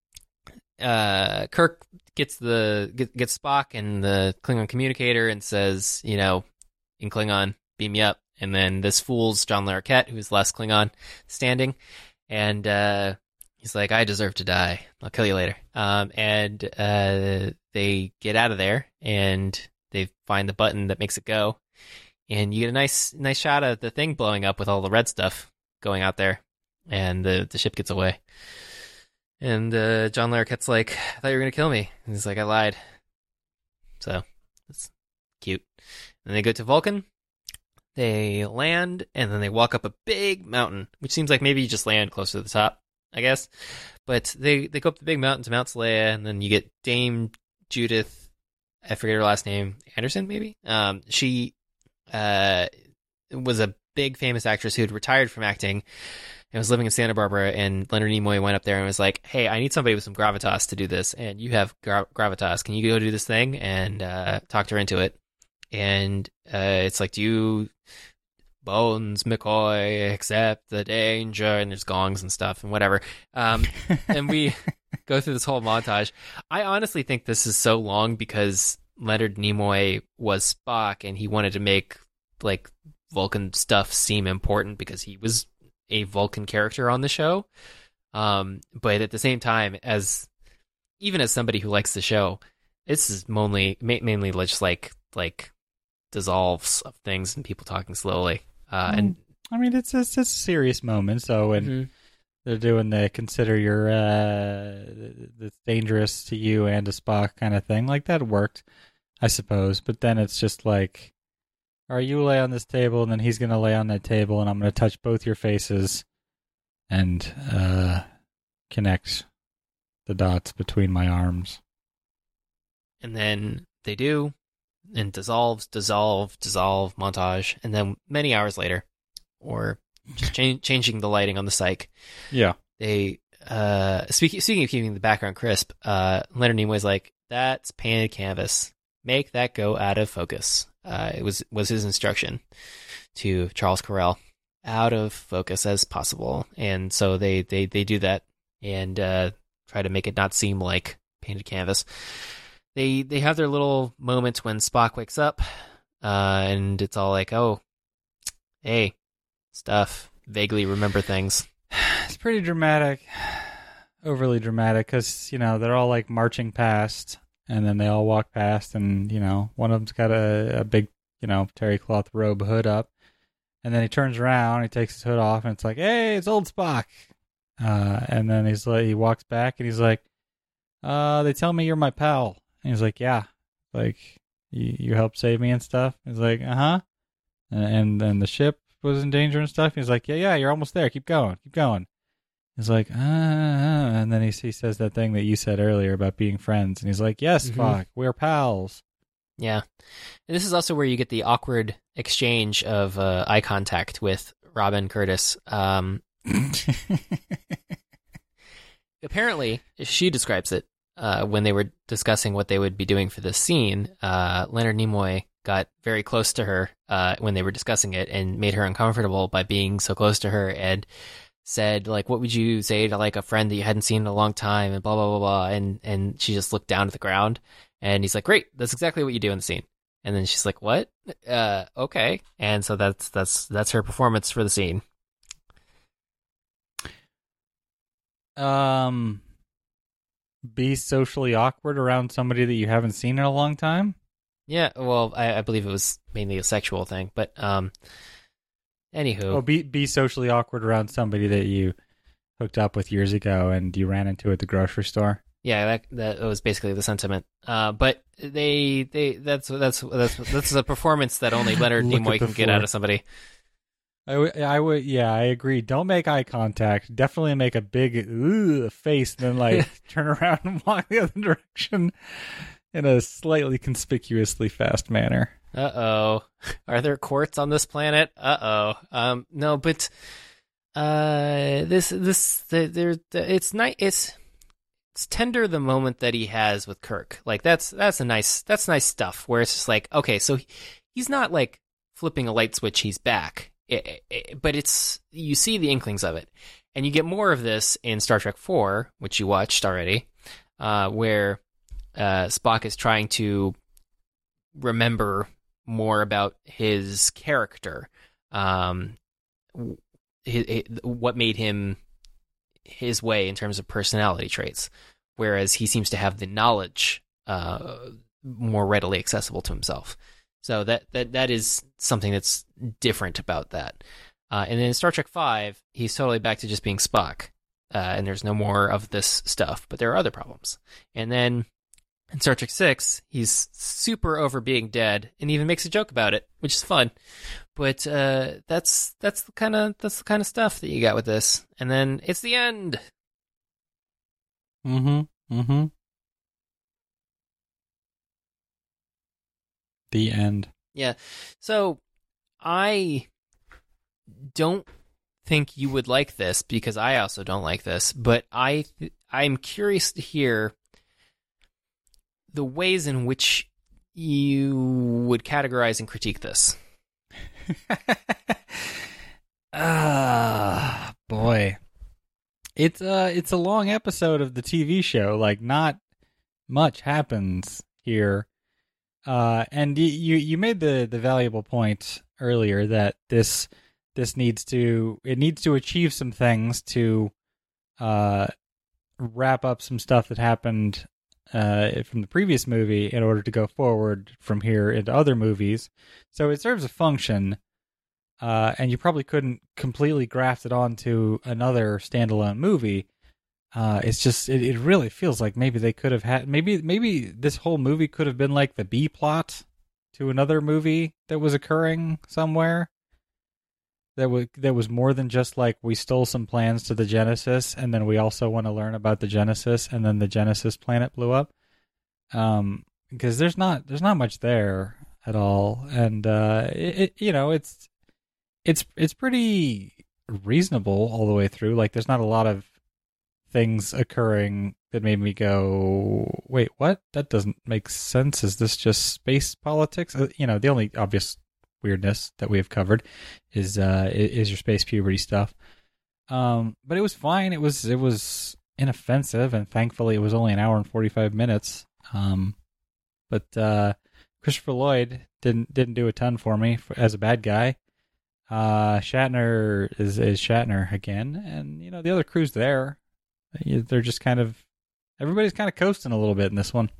Kirk gets Spock and the Klingon communicator and says, in Klingon, "Beam me up." And then this fools John Larroquette, who's less Klingon standing, and he's like, "I deserve to die. I'll kill you later." And they get out of there, and they find the button that makes it go, and you get a nice shot of the thing blowing up with all the red stuff going out there, and the ship gets away. And John Larroquette's like, "I thought you were going to kill me." And he's like, "I lied." So, it's cute. And they go to Vulcan, they land, and then they walk up a big mountain, which seems like maybe you just land closer to the top, I guess. But they go up the big mountain to Mount Seleia, and then you get Dame Judith, I forget her last name, Anderson, maybe? She was a big famous actress who had retired from acting and was living in Santa Barbara, and Leonard Nimoy went up there and was like, "Hey, I need somebody with some gravitas to do this, and you have gravitas. Can you go do this thing?" And talked her into it. And it's like, "Do you, Bones McCoy, accept the danger?" And there's gongs and stuff and whatever. And we go through this whole montage. I honestly think this is so long because Leonard Nimoy was Spock, and he wanted to make like Vulcan stuff seem important because he was a Vulcan character on the show. But at the same time, even as somebody who likes the show, this is mainly just like dissolves of things and people talking slowly. And I mean, it's a serious moment. So when they're doing the consider you're it's dangerous to you and to Spock kind of thing, like that worked, I suppose. But then it's just like, all right, you lay on this table, and then he's going to lay on that table, and I'm going to touch both your faces and connect the dots between my arms. And then they do, and dissolve, montage, and then many hours later, or just changing the lighting on the psych. Yeah. They, speaking of keeping the background crisp, Leonard Nimoy's like, "That's painted canvas. Make that go out of focus." It was his instruction to Charles Correll, out of focus as possible. And so they do that and try to make it not seem like painted canvas. They have their little moments when Spock wakes up, and it's all like, "Oh, hey, stuff, vaguely remember things." It's pretty dramatic, overly dramatic, because, they're all like marching past, and then they all walk past, and, one of them's got a big, terry cloth robe hood up. And then he turns around, he takes his hood off, and it's like, "Hey, it's old Spock." And then he walks back, and he's like, "They tell me you're my pal." And he's like, "Yeah, Like, you helped save me and stuff? He's like, uh-huh. And then the ship was in danger and stuff. He's like, yeah, you're almost there. Keep going. He's like, and then he says that thing that you said earlier about being friends. And he's like, yes, Spock, we're pals. Yeah. And this is also where you get the awkward exchange of eye contact with Robin Curtis. Apparently, she describes it when they were discussing what they would be doing for this scene. Leonard Nimoy got very close to her when they were discussing it and made her uncomfortable by being so close to her and said, like, what would you say to, like, a friend that you hadn't seen in a long time and blah, blah, blah, blah. And she just looked down at the ground and he's like, great, that's exactly what you do in the scene. And then she's like, what? Okay. And so that's her performance for the scene. Be socially awkward around somebody that you haven't seen in a long time? Yeah, well, I believe it was mainly a sexual thing, but anywho. Oh, be socially awkward around somebody that you hooked up with years ago and you ran into at the grocery store. Yeah, that was basically the sentiment. But that's a performance that only Leonard Nimoy can get out of somebody. I would, yeah, I agree. Don't make eye contact. Definitely make a big face, and then like turn around and walk the other direction in a slightly conspicuously fast manner. Uh-oh. Are there quartz on this planet? Uh-oh. No, but it's nice. It's tender the moment that he has with Kirk. Like that's nice stuff where it's just like, okay, so he's not like flipping a light switch, he's back. But you see the inklings of it. And you get more of this in Star Trek IV, which you watched already, where Spock is trying to remember more about his character, what made him his way in terms of personality traits, whereas he seems to have the knowledge more readily accessible to himself. So that is something that's different about that. And then in Star Trek V, he's totally back to just being Spock, and there's no more of this stuff, but there are other problems. And then in Star Trek VI, he's super over being dead, and even makes a joke about it, which is fun. But that's the kind of stuff that you got with this. And then it's the end. Mm-hmm. The end. Yeah. So I don't think you would like this because I also don't like this, but I'm curious to hear the ways in which you would categorize and critique this. Boy. It's a long episode of the TV show. Like, not much happens here. And you made the valuable point earlier that this needs to achieve some things to wrap up some stuff that happened from the previous movie in order to go forward from here into other movies. So it serves a function, and you probably couldn't completely graft it onto another standalone movie. It's just it really feels like maybe they could have had maybe this whole movie could have been like the B plot to another movie that was occurring somewhere. That was more than just like we stole some plans to the Genesis and then we also want to learn about the Genesis and then the Genesis planet blew up. Because there's not much there at all, and it's pretty reasonable all the way through. Like there's not a lot of things occurring that made me go, wait, what? That doesn't make sense. Is this just space politics? The only obvious weirdness that we have covered is your space puberty stuff. But it was fine. It was inoffensive, and thankfully it was only an hour and 45 minutes. But Christopher Lloyd didn't do a ton for me as a bad guy. Shatner is Shatner again, and the other crew's there. They're just everybody's kind of coasting a little bit in this one.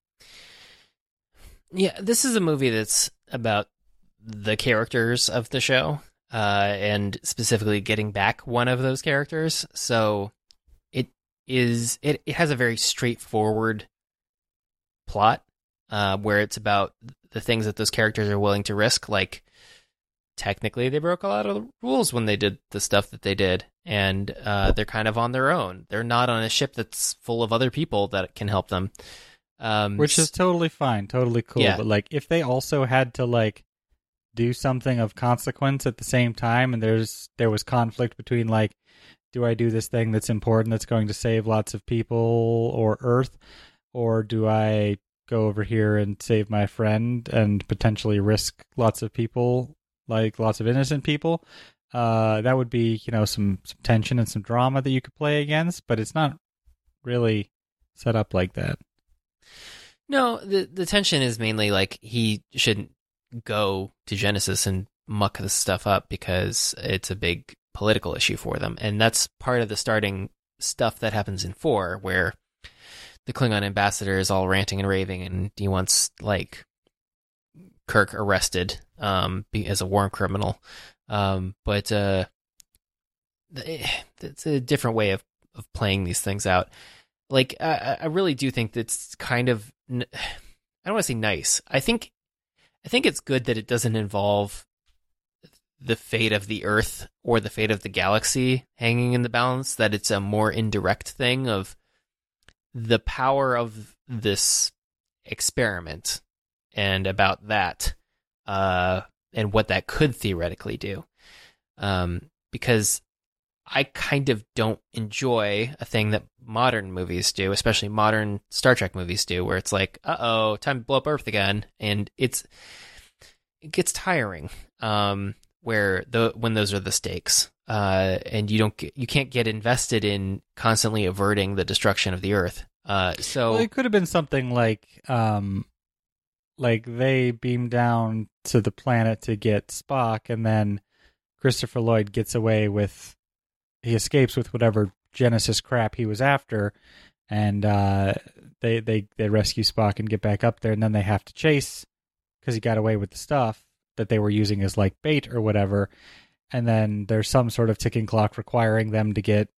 Yeah, this is a movie that's about the characters of the show, and specifically getting back one of those characters. So it has a very straightforward plot, where it's about the things that those characters are willing to risk. Like, technically, they broke a lot of the rules when they did the stuff that they did, and they're kind of on their own. They're not on a ship that's full of other people that can help them. Which is totally fine, totally cool. Yeah. But like, if they also had to like do something of consequence at the same time, and there was conflict between like, do I do this thing that's important that's going to save lots of people or Earth, or do I go over here and save my friend and potentially risk lots of people, like lots of innocent people? That would be, some tension and some drama that you could play against, but it's not really set up like that. No, the tension is mainly like he shouldn't go to Genesis and muck this stuff up because it's a big political issue for them. And that's part of the starting stuff that happens in 4, where the Klingon ambassador is all ranting and raving, and he wants, like, Kirk arrested as a war criminal. But it's a different way of playing these things out. Like, I really do think that's kind of, I don't want to say nice. I think it's good that it doesn't involve the fate of the Earth or the fate of the galaxy hanging in the balance, that it's a more indirect thing of the power of this experiment and about that, and what that could theoretically do. Because I kind of don't enjoy a thing that modern movies do, especially modern Star Trek movies do, where it's like, uh-oh, time to blow up Earth again. And it gets tiring, when those are the stakes. And you can't get invested in constantly averting the destruction of the Earth. So it could have been something like they beam down to the planet to get Spock, and then Christopher Lloyd gets away with, he escapes with whatever Genesis crap he was after, and they rescue Spock and get back up there, and then they have to chase because he got away with the stuff that they were using as like bait or whatever. And then there's some sort of ticking clock requiring them to get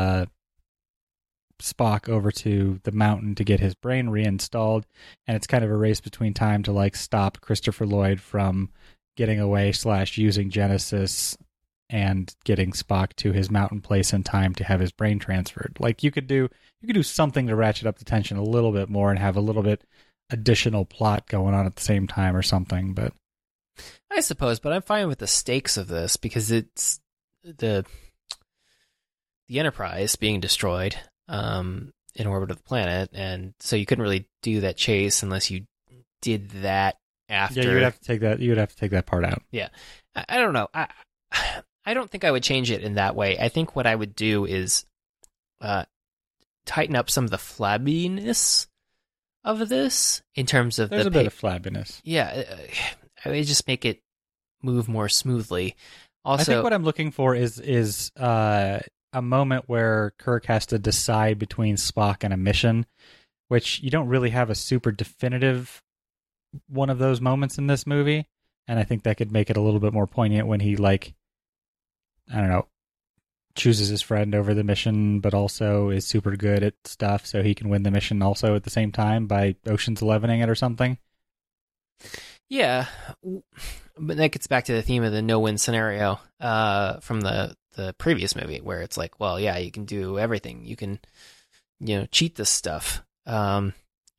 Spock over to the mountain to get his brain reinstalled, and it's kind of a race between time to like stop Christopher Lloyd from getting away / using Genesis and getting Spock to his mountain place in time to have his brain transferred. Like, you could do something to ratchet up the tension a little bit more and have a little bit additional plot going on at the same time or something. But I suppose, but I'm fine with the stakes of this because it's the Enterprise being destroyed in orbit of the planet, and so you couldn't really do that chase unless you did that after. Yeah, you would have to take that. You would have to take that part out. Yeah, I don't know. I don't think I would change it in that way. I think what I would do is tighten up some of the flabbiness of this in terms of there's a bit of flabbiness. Yeah, I would just make it move more smoothly. Also, I think what I'm looking for is a moment where Kirk has to decide between Spock and a mission, which you don't really have a super definitive one of those moments in this movie, and I think that could make it a little bit more poignant when he, like, I don't know, chooses his friend over the mission, but also is super good at stuff, so he can win the mission also at the same time by Ocean's 11ing it or something. Yeah, but that gets back to the theme of the no-win scenario from the previous movie, where it's like, well, yeah, you can do everything. You can, cheat this stuff, and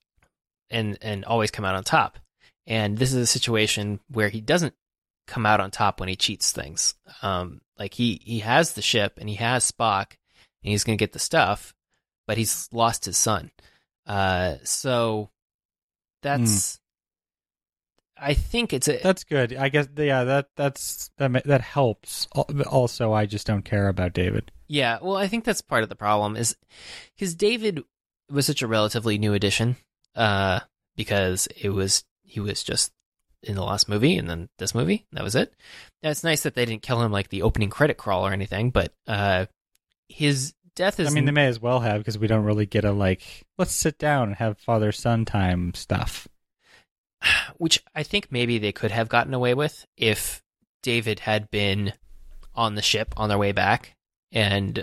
always come out on top. And this is a situation where he doesn't come out on top when he cheats things. Like he has the ship and he has Spock and he's going to get the stuff, but he's lost his son. So that's, I think that's good. I guess, yeah, that helps. Also, I just don't care about David. Yeah. Well, I think that's part of the problem is because David was such a relatively new addition, because he was just in the last movie and then this movie. That was it. Now, it's nice that they didn't kill him like the opening credit crawl or anything, but his death is... I mean, they may as well have, because we don't really get a, like, let's sit down and have father-son time stuff. Which I think maybe they could have gotten away with if David had been on the ship on their way back and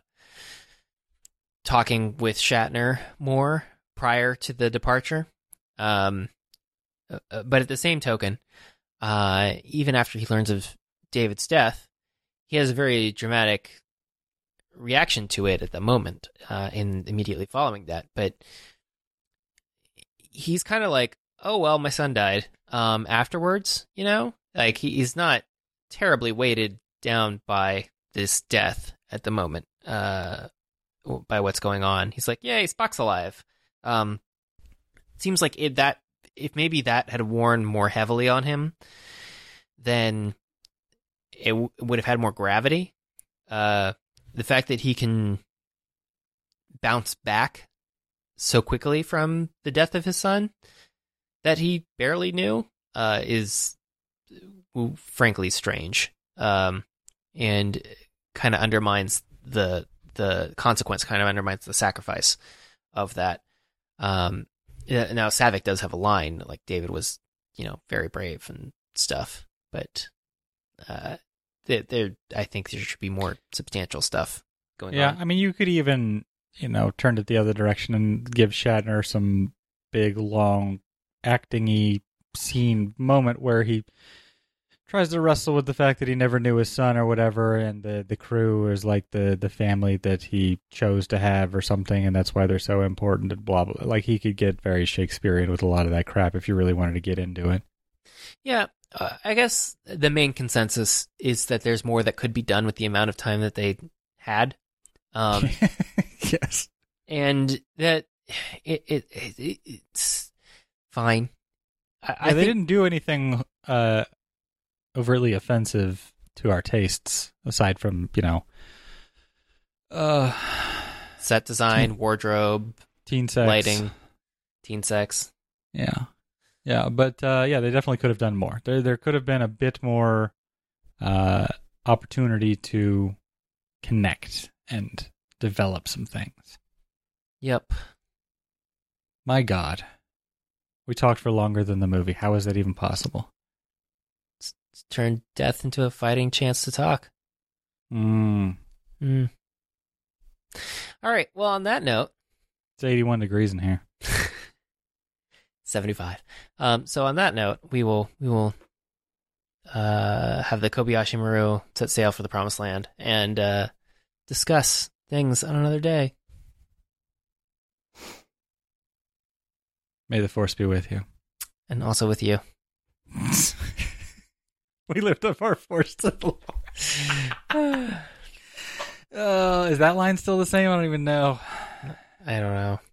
talking with Shatner more prior to the departure. But at the same token, even after he learns of David's death, he has a very dramatic reaction to it at the moment, immediately following that. But he's kind of like, oh, well, my son died. Afterwards, like he's not terribly weighted down by this death at the moment, by what's going on. He's like, yay, Spock's alive. Seems like if maybe that had worn more heavily on him, then it would have had more gravity. The fact that he can bounce back so quickly from the death of his son that he barely knew is frankly strange, and kind of undermines the consequence, kind of undermines the sacrifice of that. Now Saavik does have a line like David was, very brave and stuff, but I think there should be more substantial stuff going on. Yeah, I mean, you could even, turn it the other direction and give Shatner some big, long, acting-y scene moment where he tries to wrestle with the fact that he never knew his son or whatever, and the crew is like the family that he chose to have or something, and that's why they're so important and blah, blah. Like, he could get very Shakespearean with a lot of that crap if you really wanted to get into it. Yeah, I guess the main consensus is that there's more that could be done with the amount of time that they had. Yes. And that it's fine. They didn't do anything overtly offensive to our tastes, aside from, set design, wardrobe, teen sex, lighting, teen sex. Yeah, but they definitely could have done more. There could have been a bit more opportunity to connect and develop some things. Yep. My God. We talked for longer than the movie. How is that even possible? It's turned death into a fighting chance to talk. All right, well, on that note... It's 81 degrees in here. 75. So on that note, we will have the Kobayashi Maru set sail for the Promised Land and discuss things on another day. May the Force be with you. And also with you. We lift up our Force to the Lord. Is that line still the same? I don't even know. I don't know.